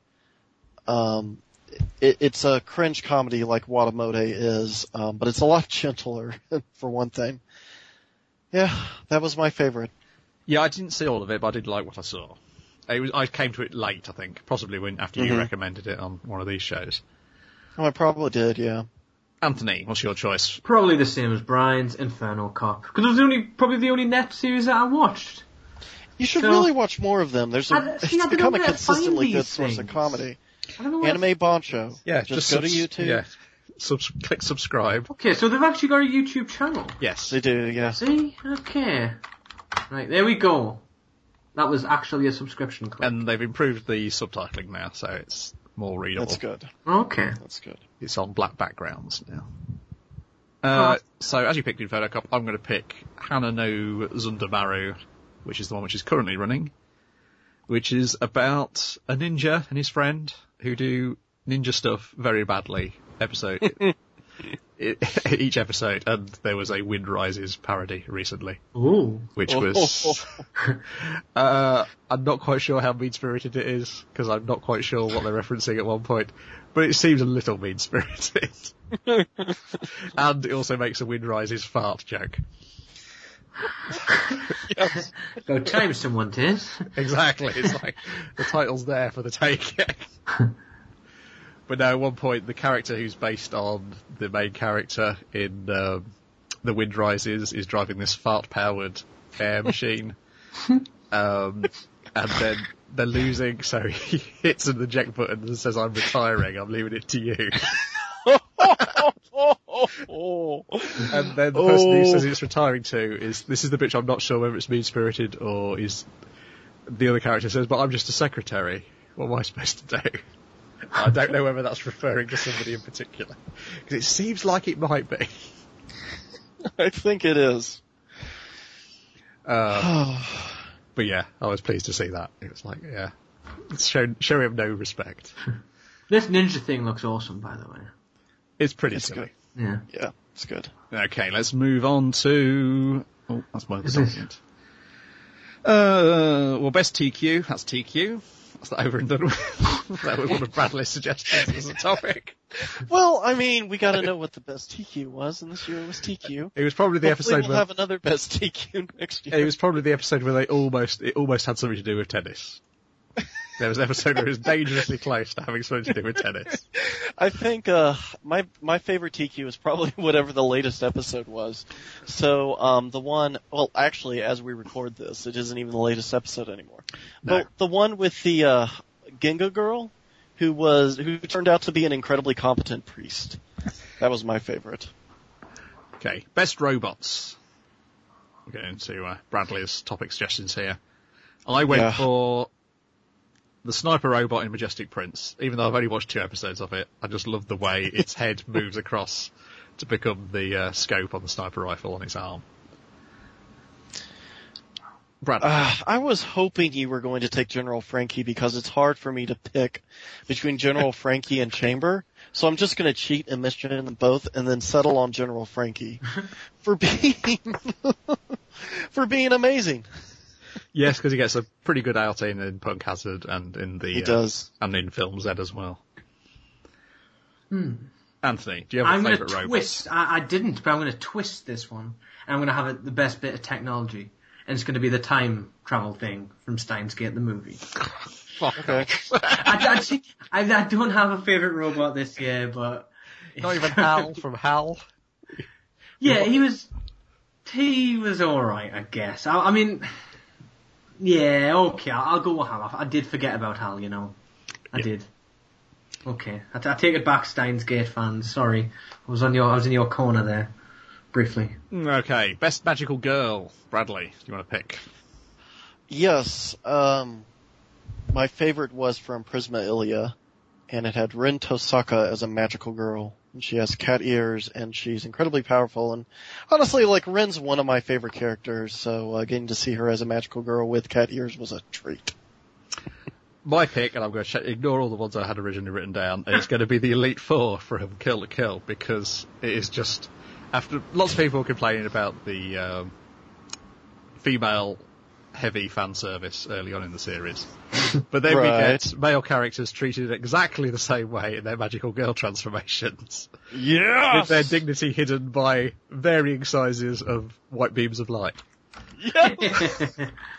It's a cringe comedy like Watamote is, but it's a lot gentler, for one thing. Yeah, that was my favorite. Yeah, I didn't see all of it, but I did like what I saw. I came to it late, I think, possibly after you recommended it on one of these shows. Oh, I probably did, yeah. Anthony, what's your choice? Probably the same as Brian's, Inferno Cop. Because it was probably the only net series that I watched. You should really watch more more. It's become a consistently good source of comedy. Anime Bancho. Yeah, just go to YouTube. Yeah, click subscribe. Okay, so they've actually got a YouTube channel. Yes, they do. Yeah. See, okay, right there we go. That was actually a subscription click. And they've improved the subtitling now, so it's more readable. That's good. Okay, that's good. It's on black backgrounds now. So as you picked Inferno Cop, I'm going to pick Hana no Zundamaru, which is the one which is currently running, which is about a ninja and his friend who do ninja stuff very badly each episode, and there was a Wind Rises parody recently. Ooh. Which was I'm not quite sure how mean-spirited it is, because I'm not quite sure what they're referencing at one point, but it seems a little mean-spirited. And it also makes a Wind Rises fart joke. Yes. Go time someone, Tiz. Exactly, it's like the title's there for the taking. But no, at one point, the character who's based on the main character in The Wind Rises is driving this fart-powered air machine. And then they're losing, so he hits the eject button and says, "I'm retiring, I'm leaving it to you." And then the person who says it's retiring to this is the bitch I'm not sure whether it's mean-spirited or is... The other character says, "But I'm just a secretary. What am I supposed to do?" I don't know whether that's referring to somebody in particular. Because it seems like it might be. I think it is. But yeah, I was pleased to see that. It was like, yeah, it's show him no respect. This ninja thing looks awesome, by the way. It's pretty silly. Good. Yeah, it's good. Okay, let's move on to... Oh, that's my document. Well, best TQ, that's TQ. That's that over and done with. That was one of Bradley's suggestions as a topic. Well, I mean, we gotta know what the best TQ was, and this year it was TQ. It was probably the episode we'll have another best TQ next year. It was probably the episode where it almost had something to do with tennis. There was an episode where it was dangerously close to having something to do with tennis. I think, my favorite TQ is probably whatever the latest episode was. So, the one, well, actually, as we record this, it isn't even the latest episode anymore. No. But the one with the, Ginga girl, who turned out to be an incredibly competent priest. That was my favorite. Okay. Best robots. We're getting into, Bradley's topic suggestions here. I went for the sniper robot in Majestic Prince. Even though I've only watched 2 episodes of it, I just love the way its head moves across to become the scope on the sniper rifle on its arm. Brad. I was hoping you were going to take General Frankie because it's hard for me to pick between General Frankie and Chamber. So I'm just going to cheat and mention them both and then settle on General Frankie for being amazing. Yes, because he gets a pretty good outing in Punk Hazard and in the He does. and in Film Z as well. Anthony, do you have I'm a going favourite to robot? twist. I didn't, but I'm going to twist this one, and I'm going to have the best bit of technology, and it's going to be the time travel thing from Steins Gate, the movie. Okay. I don't have a favourite robot this year, but Not even Hal from Hal. yeah, he was all right, I guess. I mean, yeah, okay, I'll go with Hal. I did forget about Hal, you know. I did. Okay, I take it back, Steins Gate fans. Sorry, I was in your corner there, briefly. Okay, best magical girl. Bradley, do you want to pick? Yes. My favorite was from Prisma Ilia, and it had Rin Tosaka as a magical girl. And she has cat ears, and she's incredibly powerful. And honestly, like, Rin's one of my favorite characters, so getting to see her as a magical girl with cat ears was a treat. My pick, and I'm going to ignore all the ones I had originally written down, and it's going to be the Elite Four from Kill la Kill, because it is just, after lots of people complaining about the female heavy fan service early on in the series, but then we get male characters treated exactly the same way in their magical girl transformations. Yes! With their dignity hidden by varying sizes of white beams of light. Yes!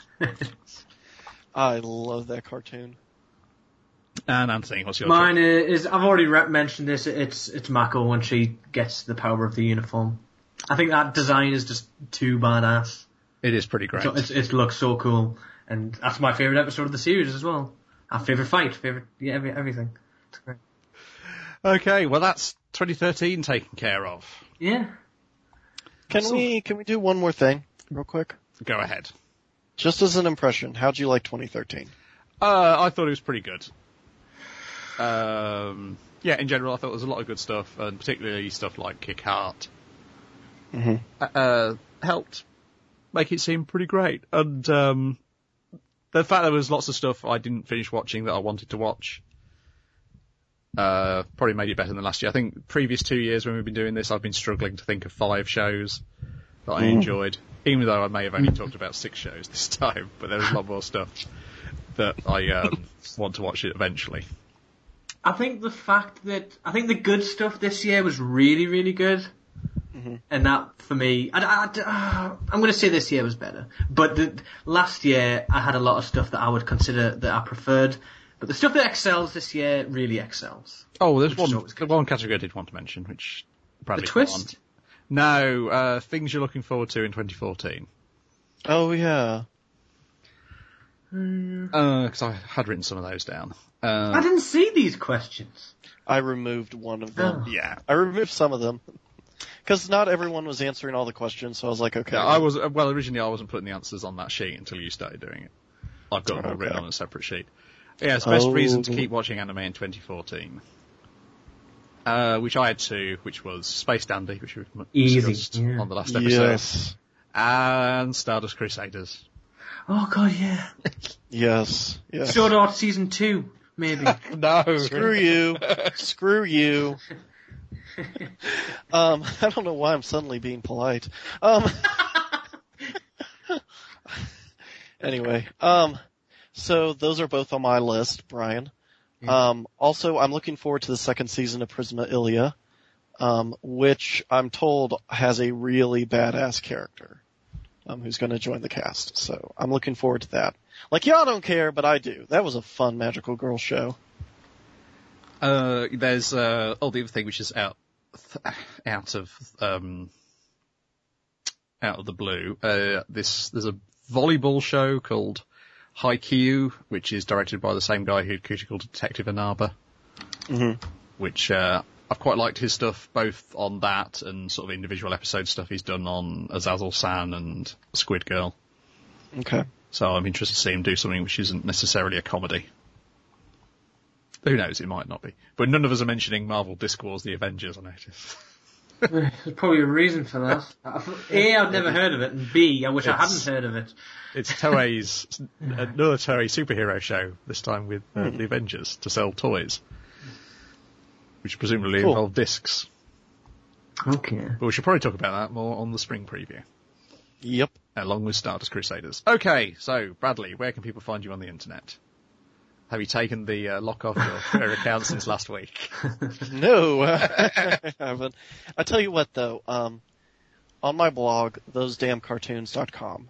I love that cartoon. And Anthony, what's your Mine is, I've already mentioned this, it's Mako when she gets the power of the uniform. I think that design is just too badass. It is pretty great. It looks so cool, and that's my favourite episode of the series as well. Our favourite fight, everything. It's great. Okay, well that's 2013 taken care of. Yeah. Can we do one more thing, real quick? Go ahead. Just as an impression, how'd you like 2013? I thought it was pretty good. Yeah, in general, I thought there was a lot of good stuff, and particularly stuff like Kick Heart. Helped make it seem pretty great. And the fact there was lots of stuff I didn't finish watching that I wanted to watch probably made it better than last year. I think previous 2 years when we've been doing this, I've been struggling to think of 5 shows that I enjoyed, even though I may have only talked about 6 shows this time, but there was a lot more stuff that I want to watch it eventually. I think the good stuff this year was really, really good. And that, for me, I'm going to say this year was better. But last year, I had a lot of stuff that I would consider that I preferred. But the stuff that excels this year really excels. Oh, there's one category I did want to mention, which Bradley The twist? No, things you're looking forward to in 2014. Oh, yeah. Because I had written some of those down. I didn't see these questions. I removed one of them. Yeah. I removed some of them. Because not everyone was answering all the questions, so I was like, okay. Yeah, originally I wasn't putting the answers on that sheet until you started doing it. I've got them all written on a separate sheet. Yeah, it's best reason to keep watching anime in 2014. Which I had 2, which was Space Dandy, which we discussed on the last episode. Yes. And Stardust Crusaders. Oh god, yeah. Yes. Sword Art Season 2, maybe. No. Screw you. Screw you. I don't know why I'm suddenly being polite. Anyway, so those are both on my list, Brian. Also, I'm looking forward to the 2nd season of Prisma Ilia, which I'm told has a really badass character, who's going to join the cast. So I'm looking forward to that. Like, y'all don't care, but I do. That was a fun magical girl show. There's the other thing which is out of the blue. There's a volleyball show called Haikyuu, which is directed by the same guy who did Critical Detective Inaba. Which I've quite liked his stuff, both on that and sort of individual episode stuff he's done on Azazel-san and Squid Girl. Okay. So I'm interested to see him do something which isn't necessarily a comedy. Who knows, it might not be. But none of us are mentioning Marvel Disc Wars The Avengers, I notice. There's probably a reason for that. A, I'd never heard of it, and B, I wish I hadn't heard of it. It's Toei's, another Toei superhero show, this time with the Avengers, to sell toys. Which presumably involve discs. Okay. But we should probably talk about that more on the spring preview. Yep. Along with Stardust Crusaders. Okay, so, Bradley, where can people find you on the internet? Have you taken the lock off your Twitter account since last week? No, I haven't. I tell you what, though, on my blog, thosedamncartoons.com,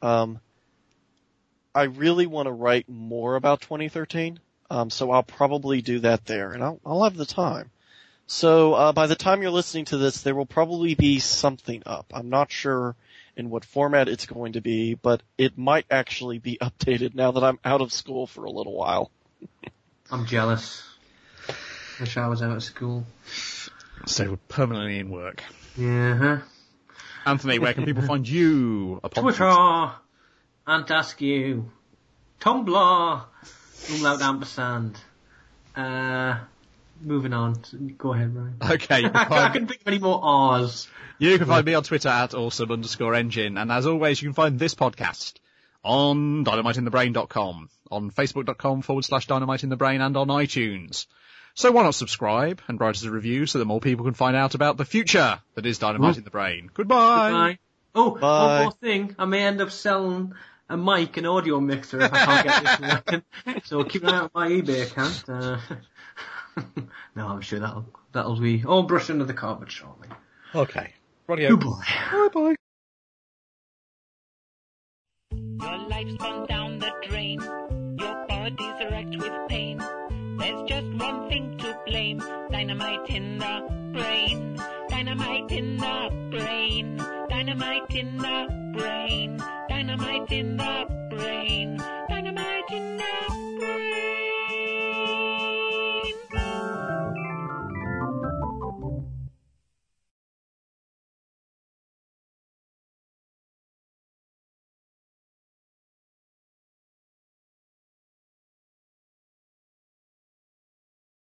I really want to write more about 2013, so I'll probably do that there, and I'll have the time. So by the time you're listening to this, there will probably be something up. I'm not sure in what format it's going to be, but it might actually be updated now that I'm out of school for a little while. I'm jealous. Wish I was out of school. So we're permanently in work. Yeah. Anthony, where can people find you? Twitter, Ant Askew, Tumblr, umlaut ampersand. Moving on. Go ahead, Ryan. Okay. I couldn't think of any more R's. You can find me on Twitter at awesome_engine, and as always, you can find this podcast on dynamiteinthebrain.com, on facebook.com/dynamiteinthebrain, and on iTunes. So why not subscribe and write us a review so that more people can find out about the future that is Dynamite in the Brain. Goodbye. Goodbye. Oh, Bye. one more thing. I may end up selling a mic and audio mixer if I can't get this working. So keep an eye out on my eBay account. No, I'm sure that'll be all brushed under the carpet shortly. Okay. Radio. Goodbye. Bye-bye. Your life's gone down the drain. Your body's wrecked with pain. There's just one thing to blame. Dynamite in the brain. Dynamite in the brain. Dynamite in the brain. Dynamite in the